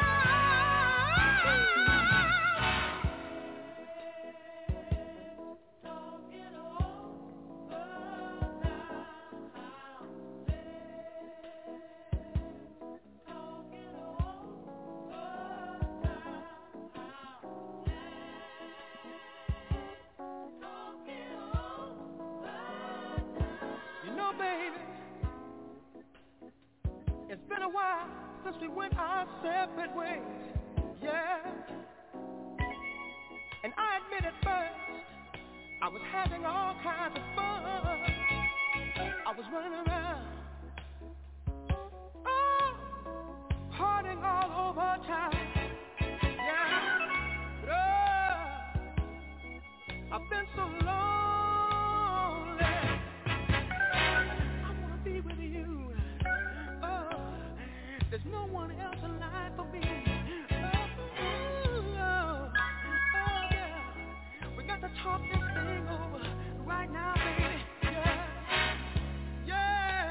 Talk it over now. You know, baby, it's been a while since we went our separate ways, yeah. And I admit at first, I was having all kinds of fun. I was running around, oh, partying all over town, yeah. But, oh, I've been so lonely. I wanna be with you. Oh, there's no one else alive for me. Oh, yeah. We got to talk this thing over right now, baby. Yeah, yeah.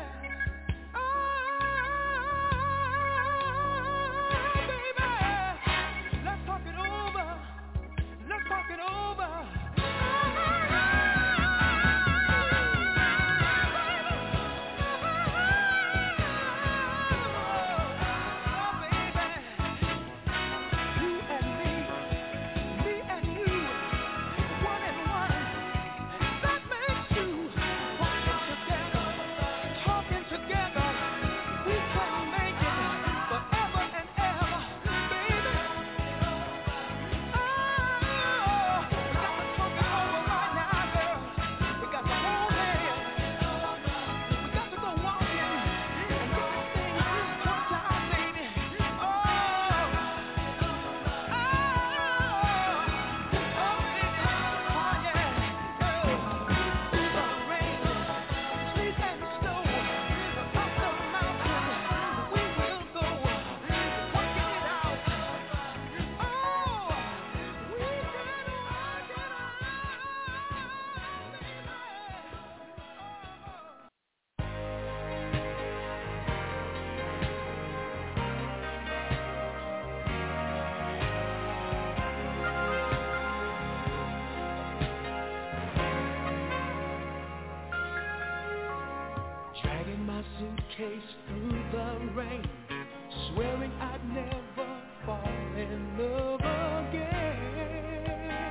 case through the rain, swearing I'd never fall in love again.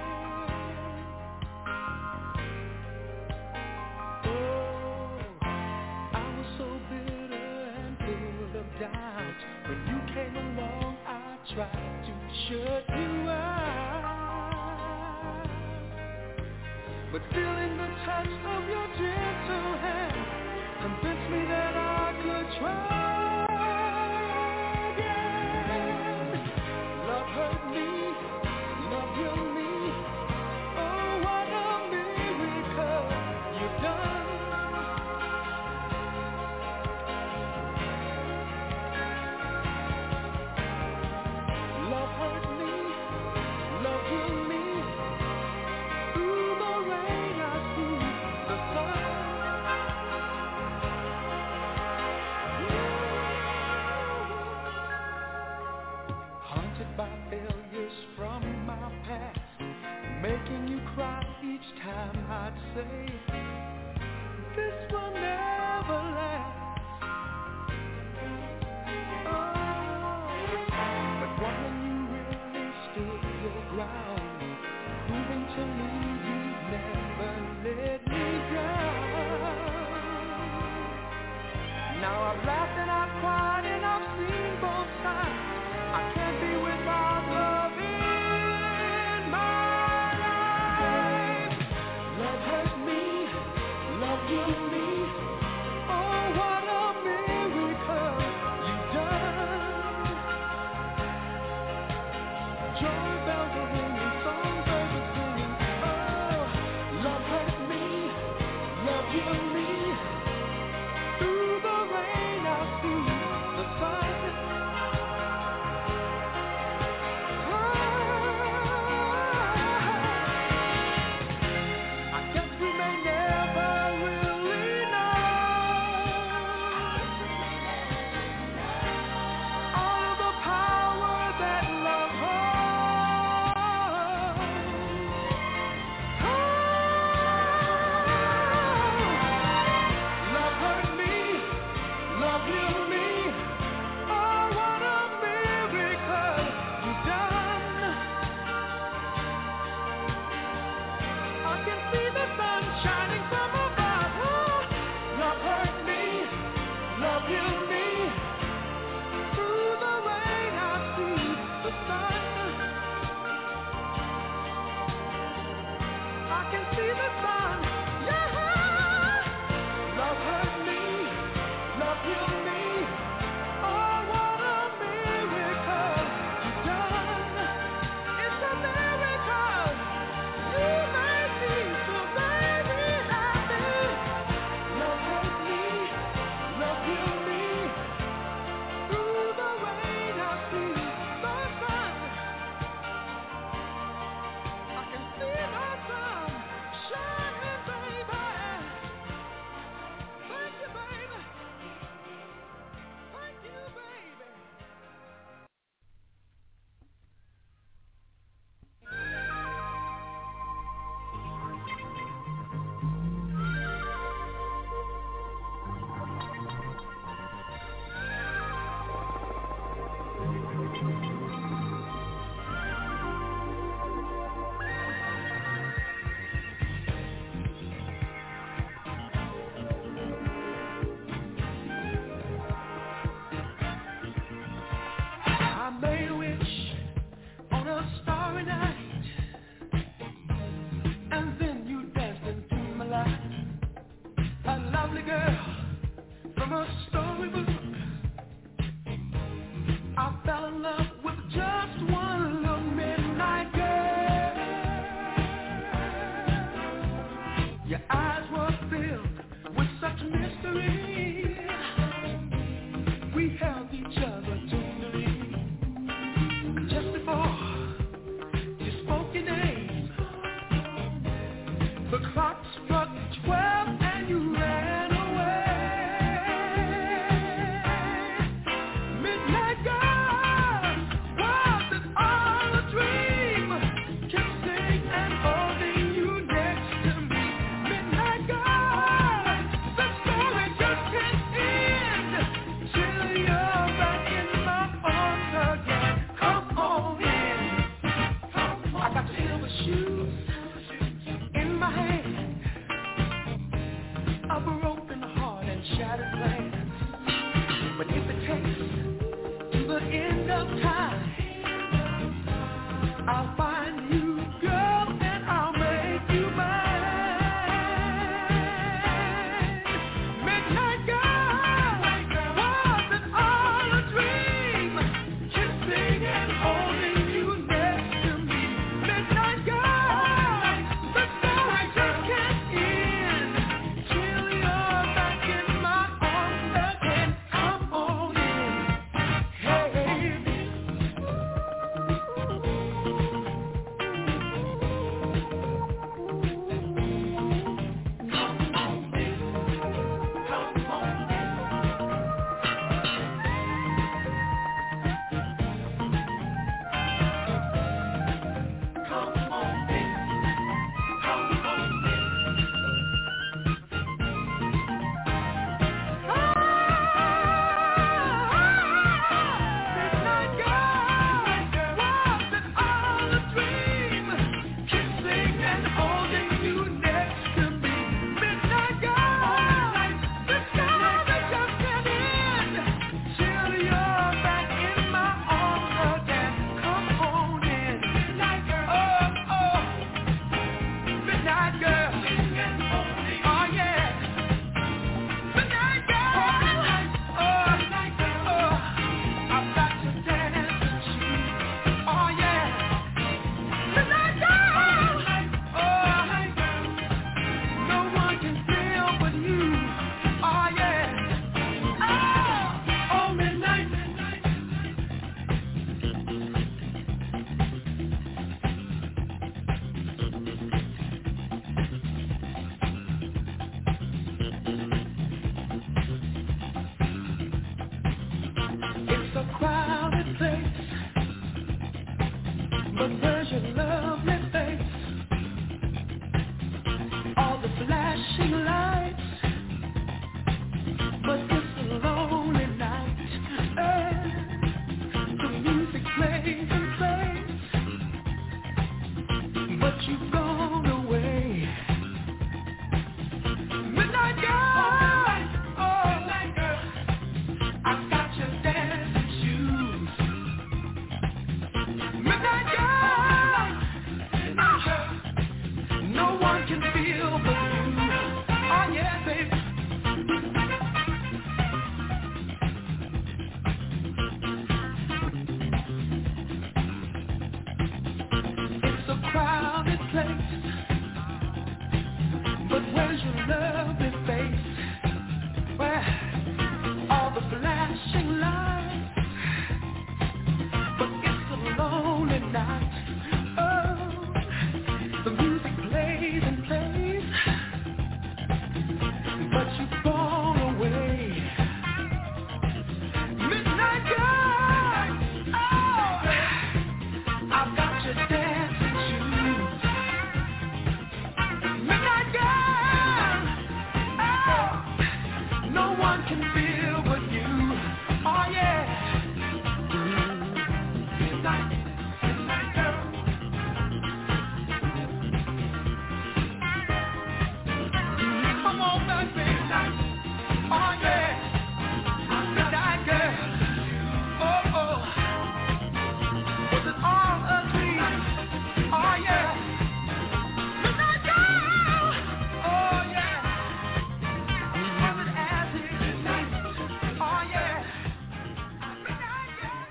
Oh, I was so bitter and full of doubt. When you came along, I tried to shut you out. But feeling the touch of your gentle hand convinced me that I could try again. Love hurt me, love healed me. Oh, what a miracle you've done. Love hurt me, love healed me. Through the rain I see the sun. Haunted by failures from my past, making you cry each time I'd say, this will never last. Oh, but when you really stood your ground, proving to me you'd never let me down. Now I've laughed and I've cried and I've seen both sides. I can't be without love in my life. Love hurt me, love healed me. Oh, what a miracle you've done. Joy bells are ringing, songbirds are singing. Oh, love hurt me, love healed me. Through the rain I see the sun. I guess we may never really know all the power that love holds. But where's your lovely face? All the flashing lights, but it's a lonely night. The music plays and plays, but you've gone away. Midnight girl, oh, midnight girl, I've got your dancing shoes. Midnight girl, no one can feel but you. Oh yeah, baby. It's a crowded place, but where's your lovely face? Where all the flashing lights, but it's a lonely night. Oh, the music plays and plays, but you've gone away. Midnight girl, oh, I've got your dancing shoes. Midnight girl, oh, no one can feel but you. Oh yeah. Midnight, midnight girl. Come on back, baby. Oh yeah. Midnight girl. Oh oh. Was it all a dream? Oh yeah. Midnight girl. Oh yeah. Was it as it is? Oh yeah. Midnight girl.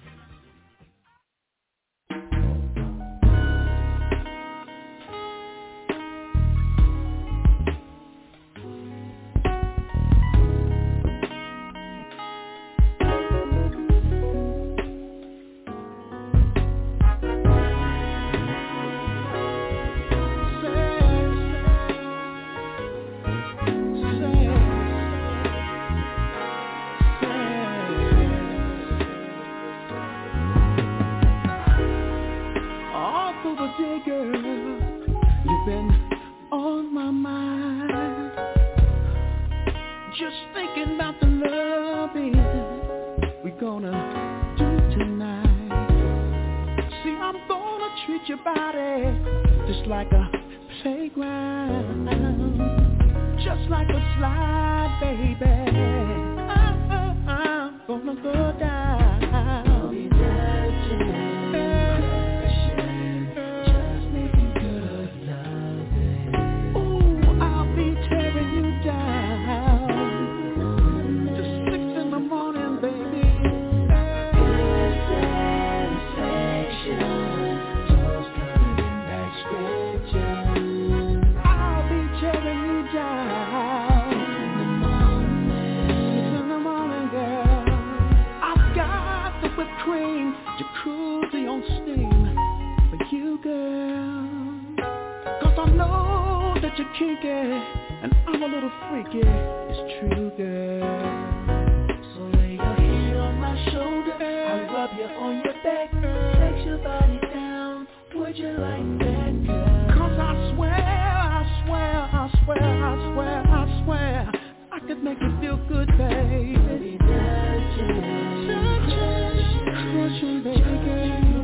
All through the day, girl, you've been on my mind. Just thinking about the loving we're gonna do tonight. See, I'm gonna treat your body just like a playground, just like a slide, baby. I'm gonna go down. I'll be I'll be tearing you down to 6 in the morning, baby. I'll be tearing you down 6 in the morning, girl. I've got the whipped cream, jacuzzi on steam for you, girl. 'Cause I know that you're kinky, and I'm a little freaky. It's true, girl. So lay your head on my shoulder, I'll rub you on your back, flex your body down. Would you like that, girl? 'Cause I swear, I could make you feel good, baby. Crushing, baby.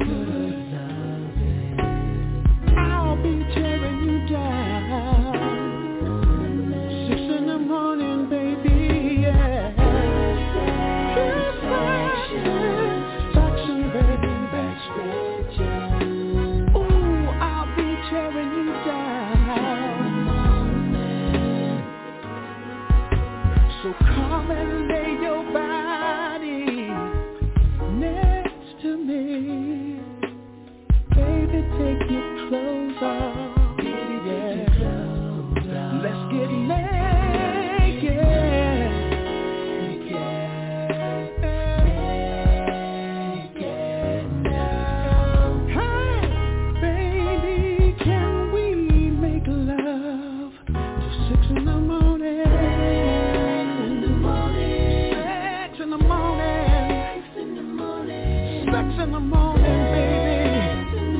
I'll be tearing you down 6 in the morning, baby, yeah. Satisfaction, baby. Ooh, I'll be tearing you down. So come and lay your body next to me. Baby, take your clothes off. Let's get naked. Hey, baby, can we make love till 6 in the morning? 6 in the morning, baby.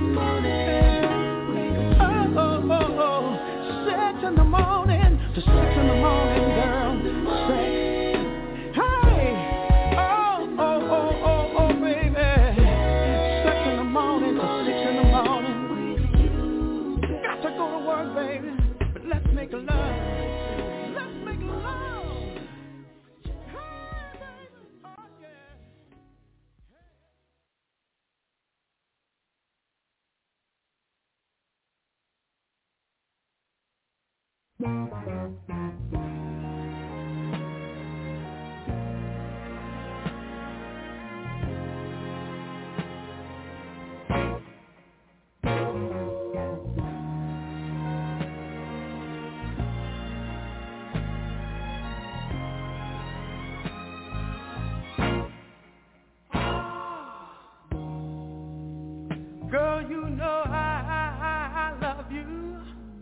Girl, you know I love you,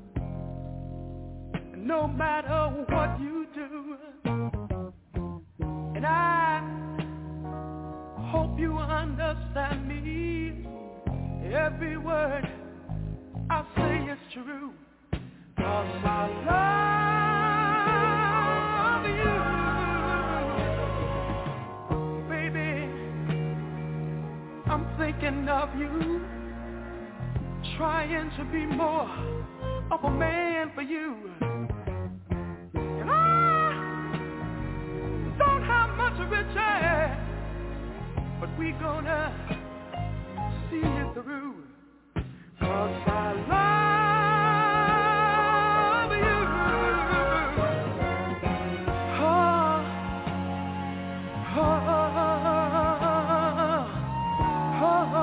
no matter what you do. And I hope you understand me. Every word I say is true, 'cause I love you. Baby, I'm thinking of you, trying to be more of a man for you. And I don't have much riches, but we gonna see it through, 'cause I love you. Oh, oh, oh, oh, oh,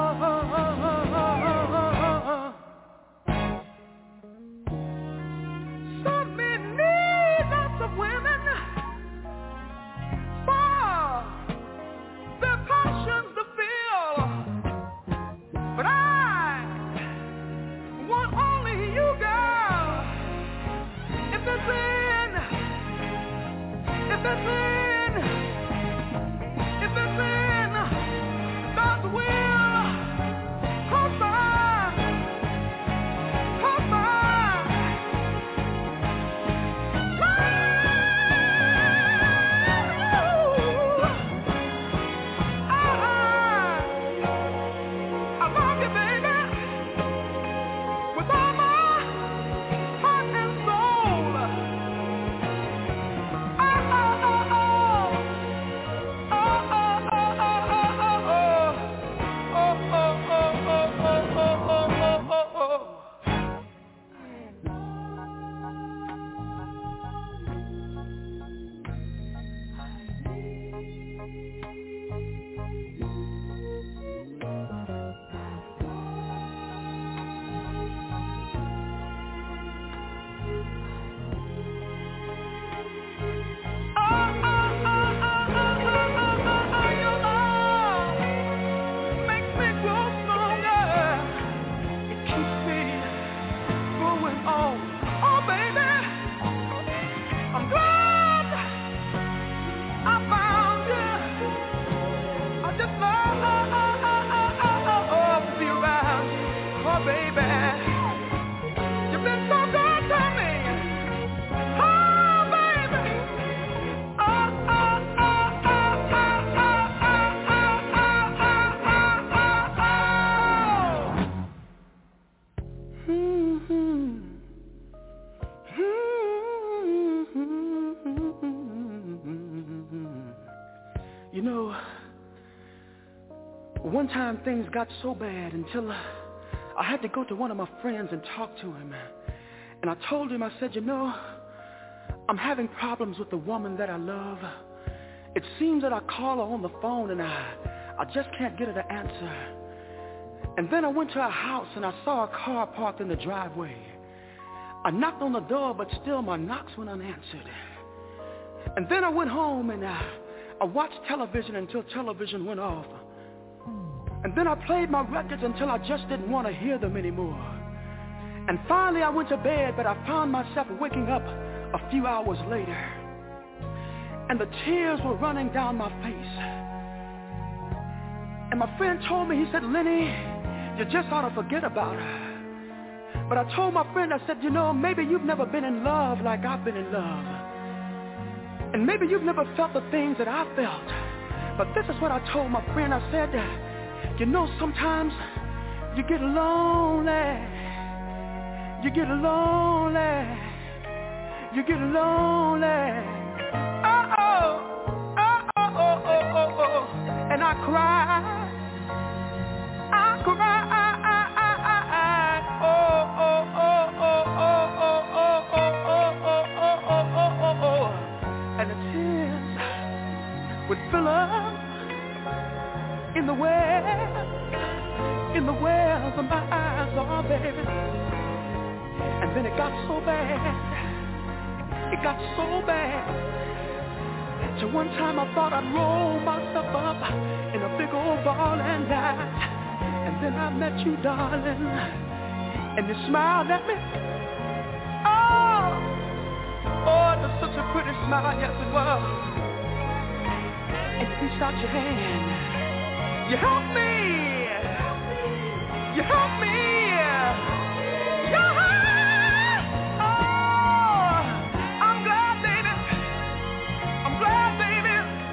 so many lots of women for their passions to feel, but I want only you, girl. If it's in God's will, come by. You know, one time things got so bad until I had to go to one of my friends and talk to him. And I told him, I said, you know, I'm having problems with the woman that I love. It seems that I call her on the phone and I just can't get her to answer. And then I went to her house and I saw a car parked in the driveway. I knocked on the door, but still my knocks went unanswered. And then I went home and I watched television until television went off. And then I played my records until I just didn't want to hear them anymore. And finally I went to bed, but I found myself waking up a few hours later. And the tears were running down my face. And my friend told me, he said, Lenny, you just ought to forget about her. But I told my friend, I said, you know, maybe you've never been in love like I've been in love. And maybe you've never felt the things that I felt. But this is what I told my friend. I said, you know, sometimes you get lonely. You get lonely. You get lonely. Oh. And I cry. Oh. in the wells of my eyes, oh baby. And then it got so bad. It got so bad. So one time I thought I'd roll myself up in a big old ball and die. And then I met you, darling, and you smiled at me. Oh, it was such a pretty smile, yes it was. And you reached out your hand. You helped me. You helped me. I'm glad, baby. I'm glad, baby.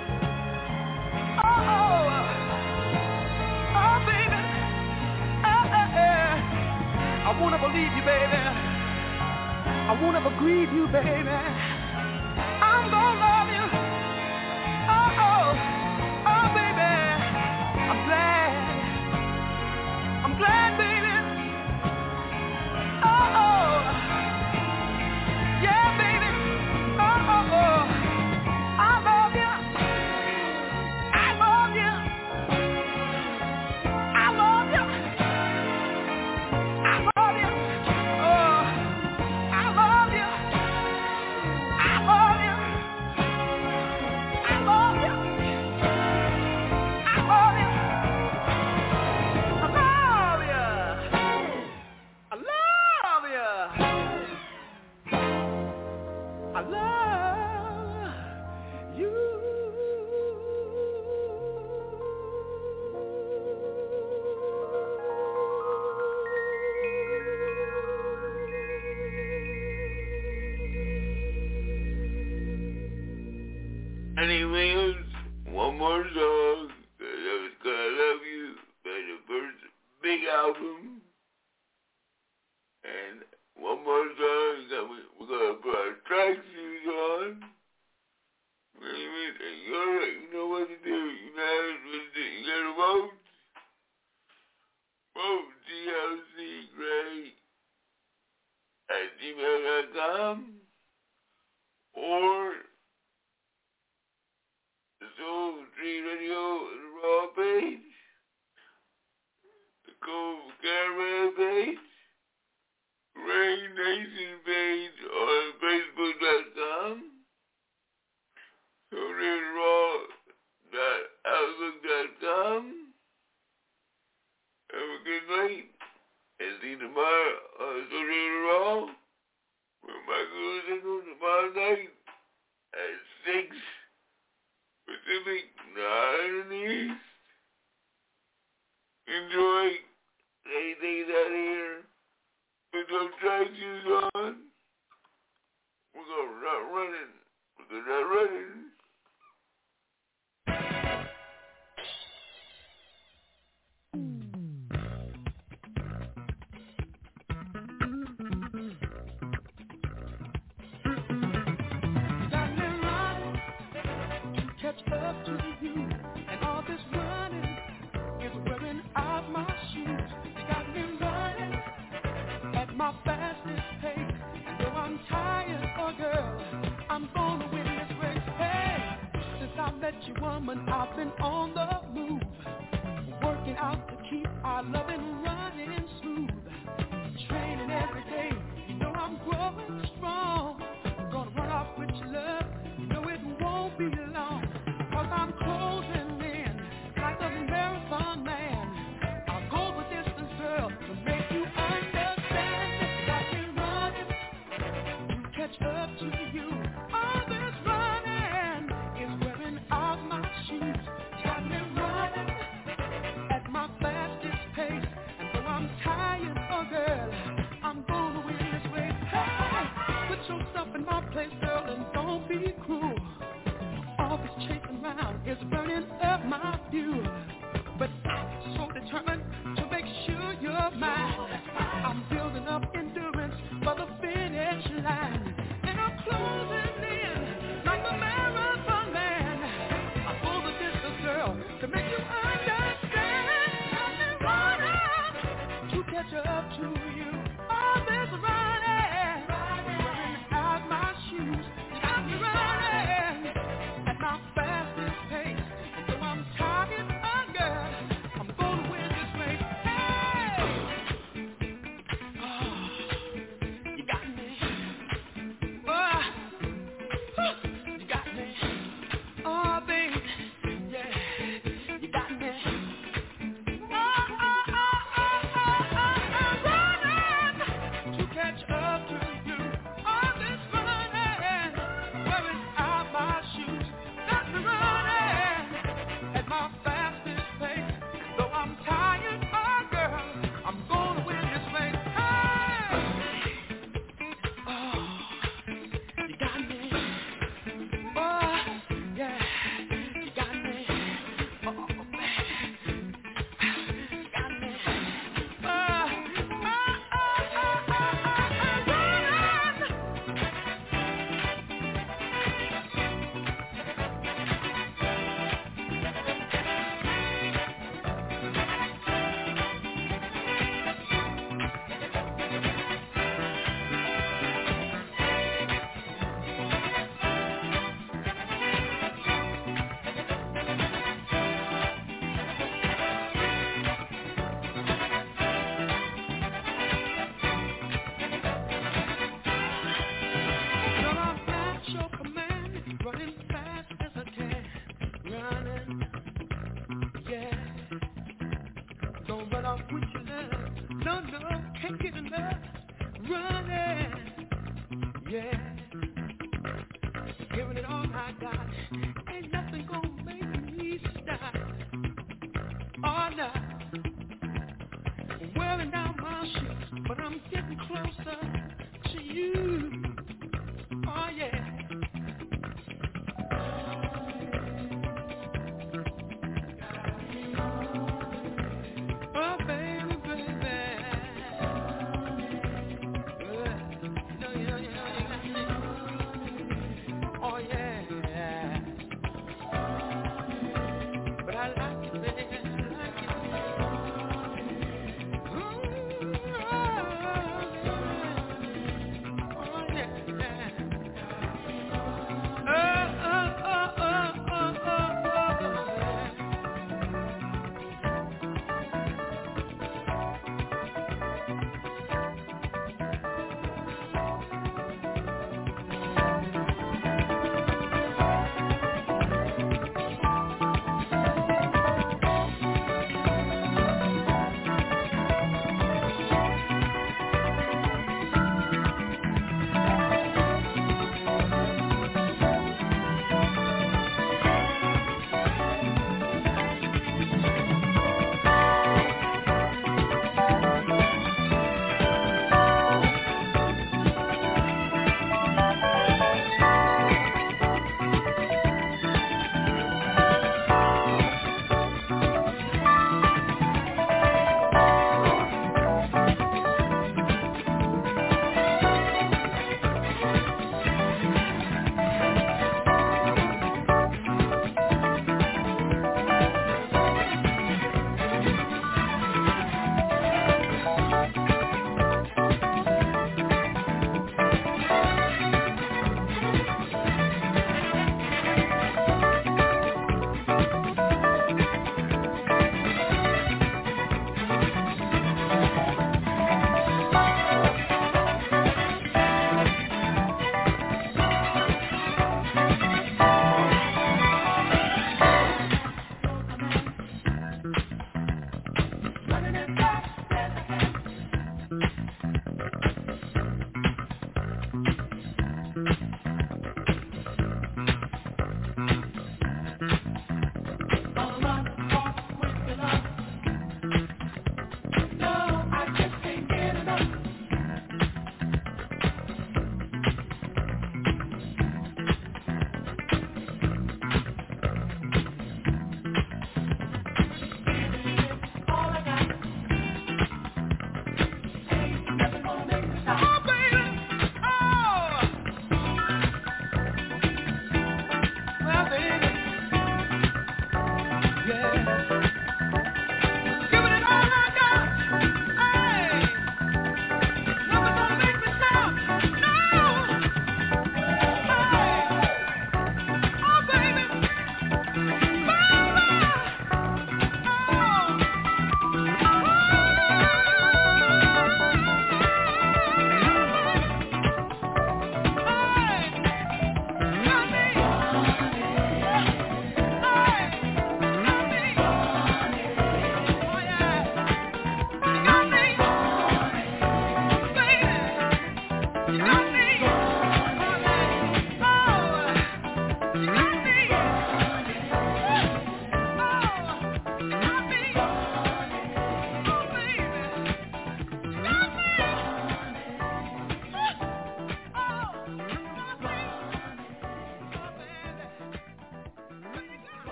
Baby. I won't ever leave you, baby. I won't ever grieve you, baby. I'm gonna love you. Baby. I'm glad, baby. Yeah, baby. I love you. I love you. I love you. I love you. I love you. I love you. I love you. I love you. I love you. I love you. I love you. Anyways, one more song. That was Gonna Love You by the first big album. And one more song. We're gonna put our track shoes on. You know what to do. You know what to do. You gotta vote. Vote GLCGray@gmail.com or the Soul Tree Radio Raw page, the Cove Caravan page, Rain Nation page on Facebook.com, SoulTreeRaw.outlook.com. Have a good night, and see you tomorrow on Soul Tree Raw, where Michael is tomorrow night at 6 Pacific, 9 in the East. Enjoy. Stay things out here. Put those track shoes on. We're gonna not running. We're not running. Catch up to you, and all this running is wearing out my shoes. You got me running at my fastest pace, and though I'm tired, oh girl, I'm gonna win this race. Hey, since I met you, woman, I've been on the move, working out to keep our loving running smooth, training every day. You know I'm growing strong. I'm gonna run off with your love. You know it won't be long. Cause I'm closing in like a marathon man. I'll go the distance, girl, to make you understand. Got me running to catch up to you. All this running is wearing out my shoes. Got me running at my fastest pace. And though I'm tired, oh girl, I'm gonna win this race. Hey, put yourself in my place, girl, and don't be cruel. All this chasing around is burning up my fuel. But I'm so determined to make sure you're mine. I'm building up endurance for the finish line. And I'm closing in like a marathon man. I pull the distance, girl, to make you understand. I've been running to catch up to you. All this running, wearing out my shoes. Got me running at my fastest pace, and though I'm tired. off with your love. No, can't get enough. Running, yeah. Giving it all I got. Ain't nothing gonna make me stop. Oh, no. Wearing down my shoes, but I'm getting closer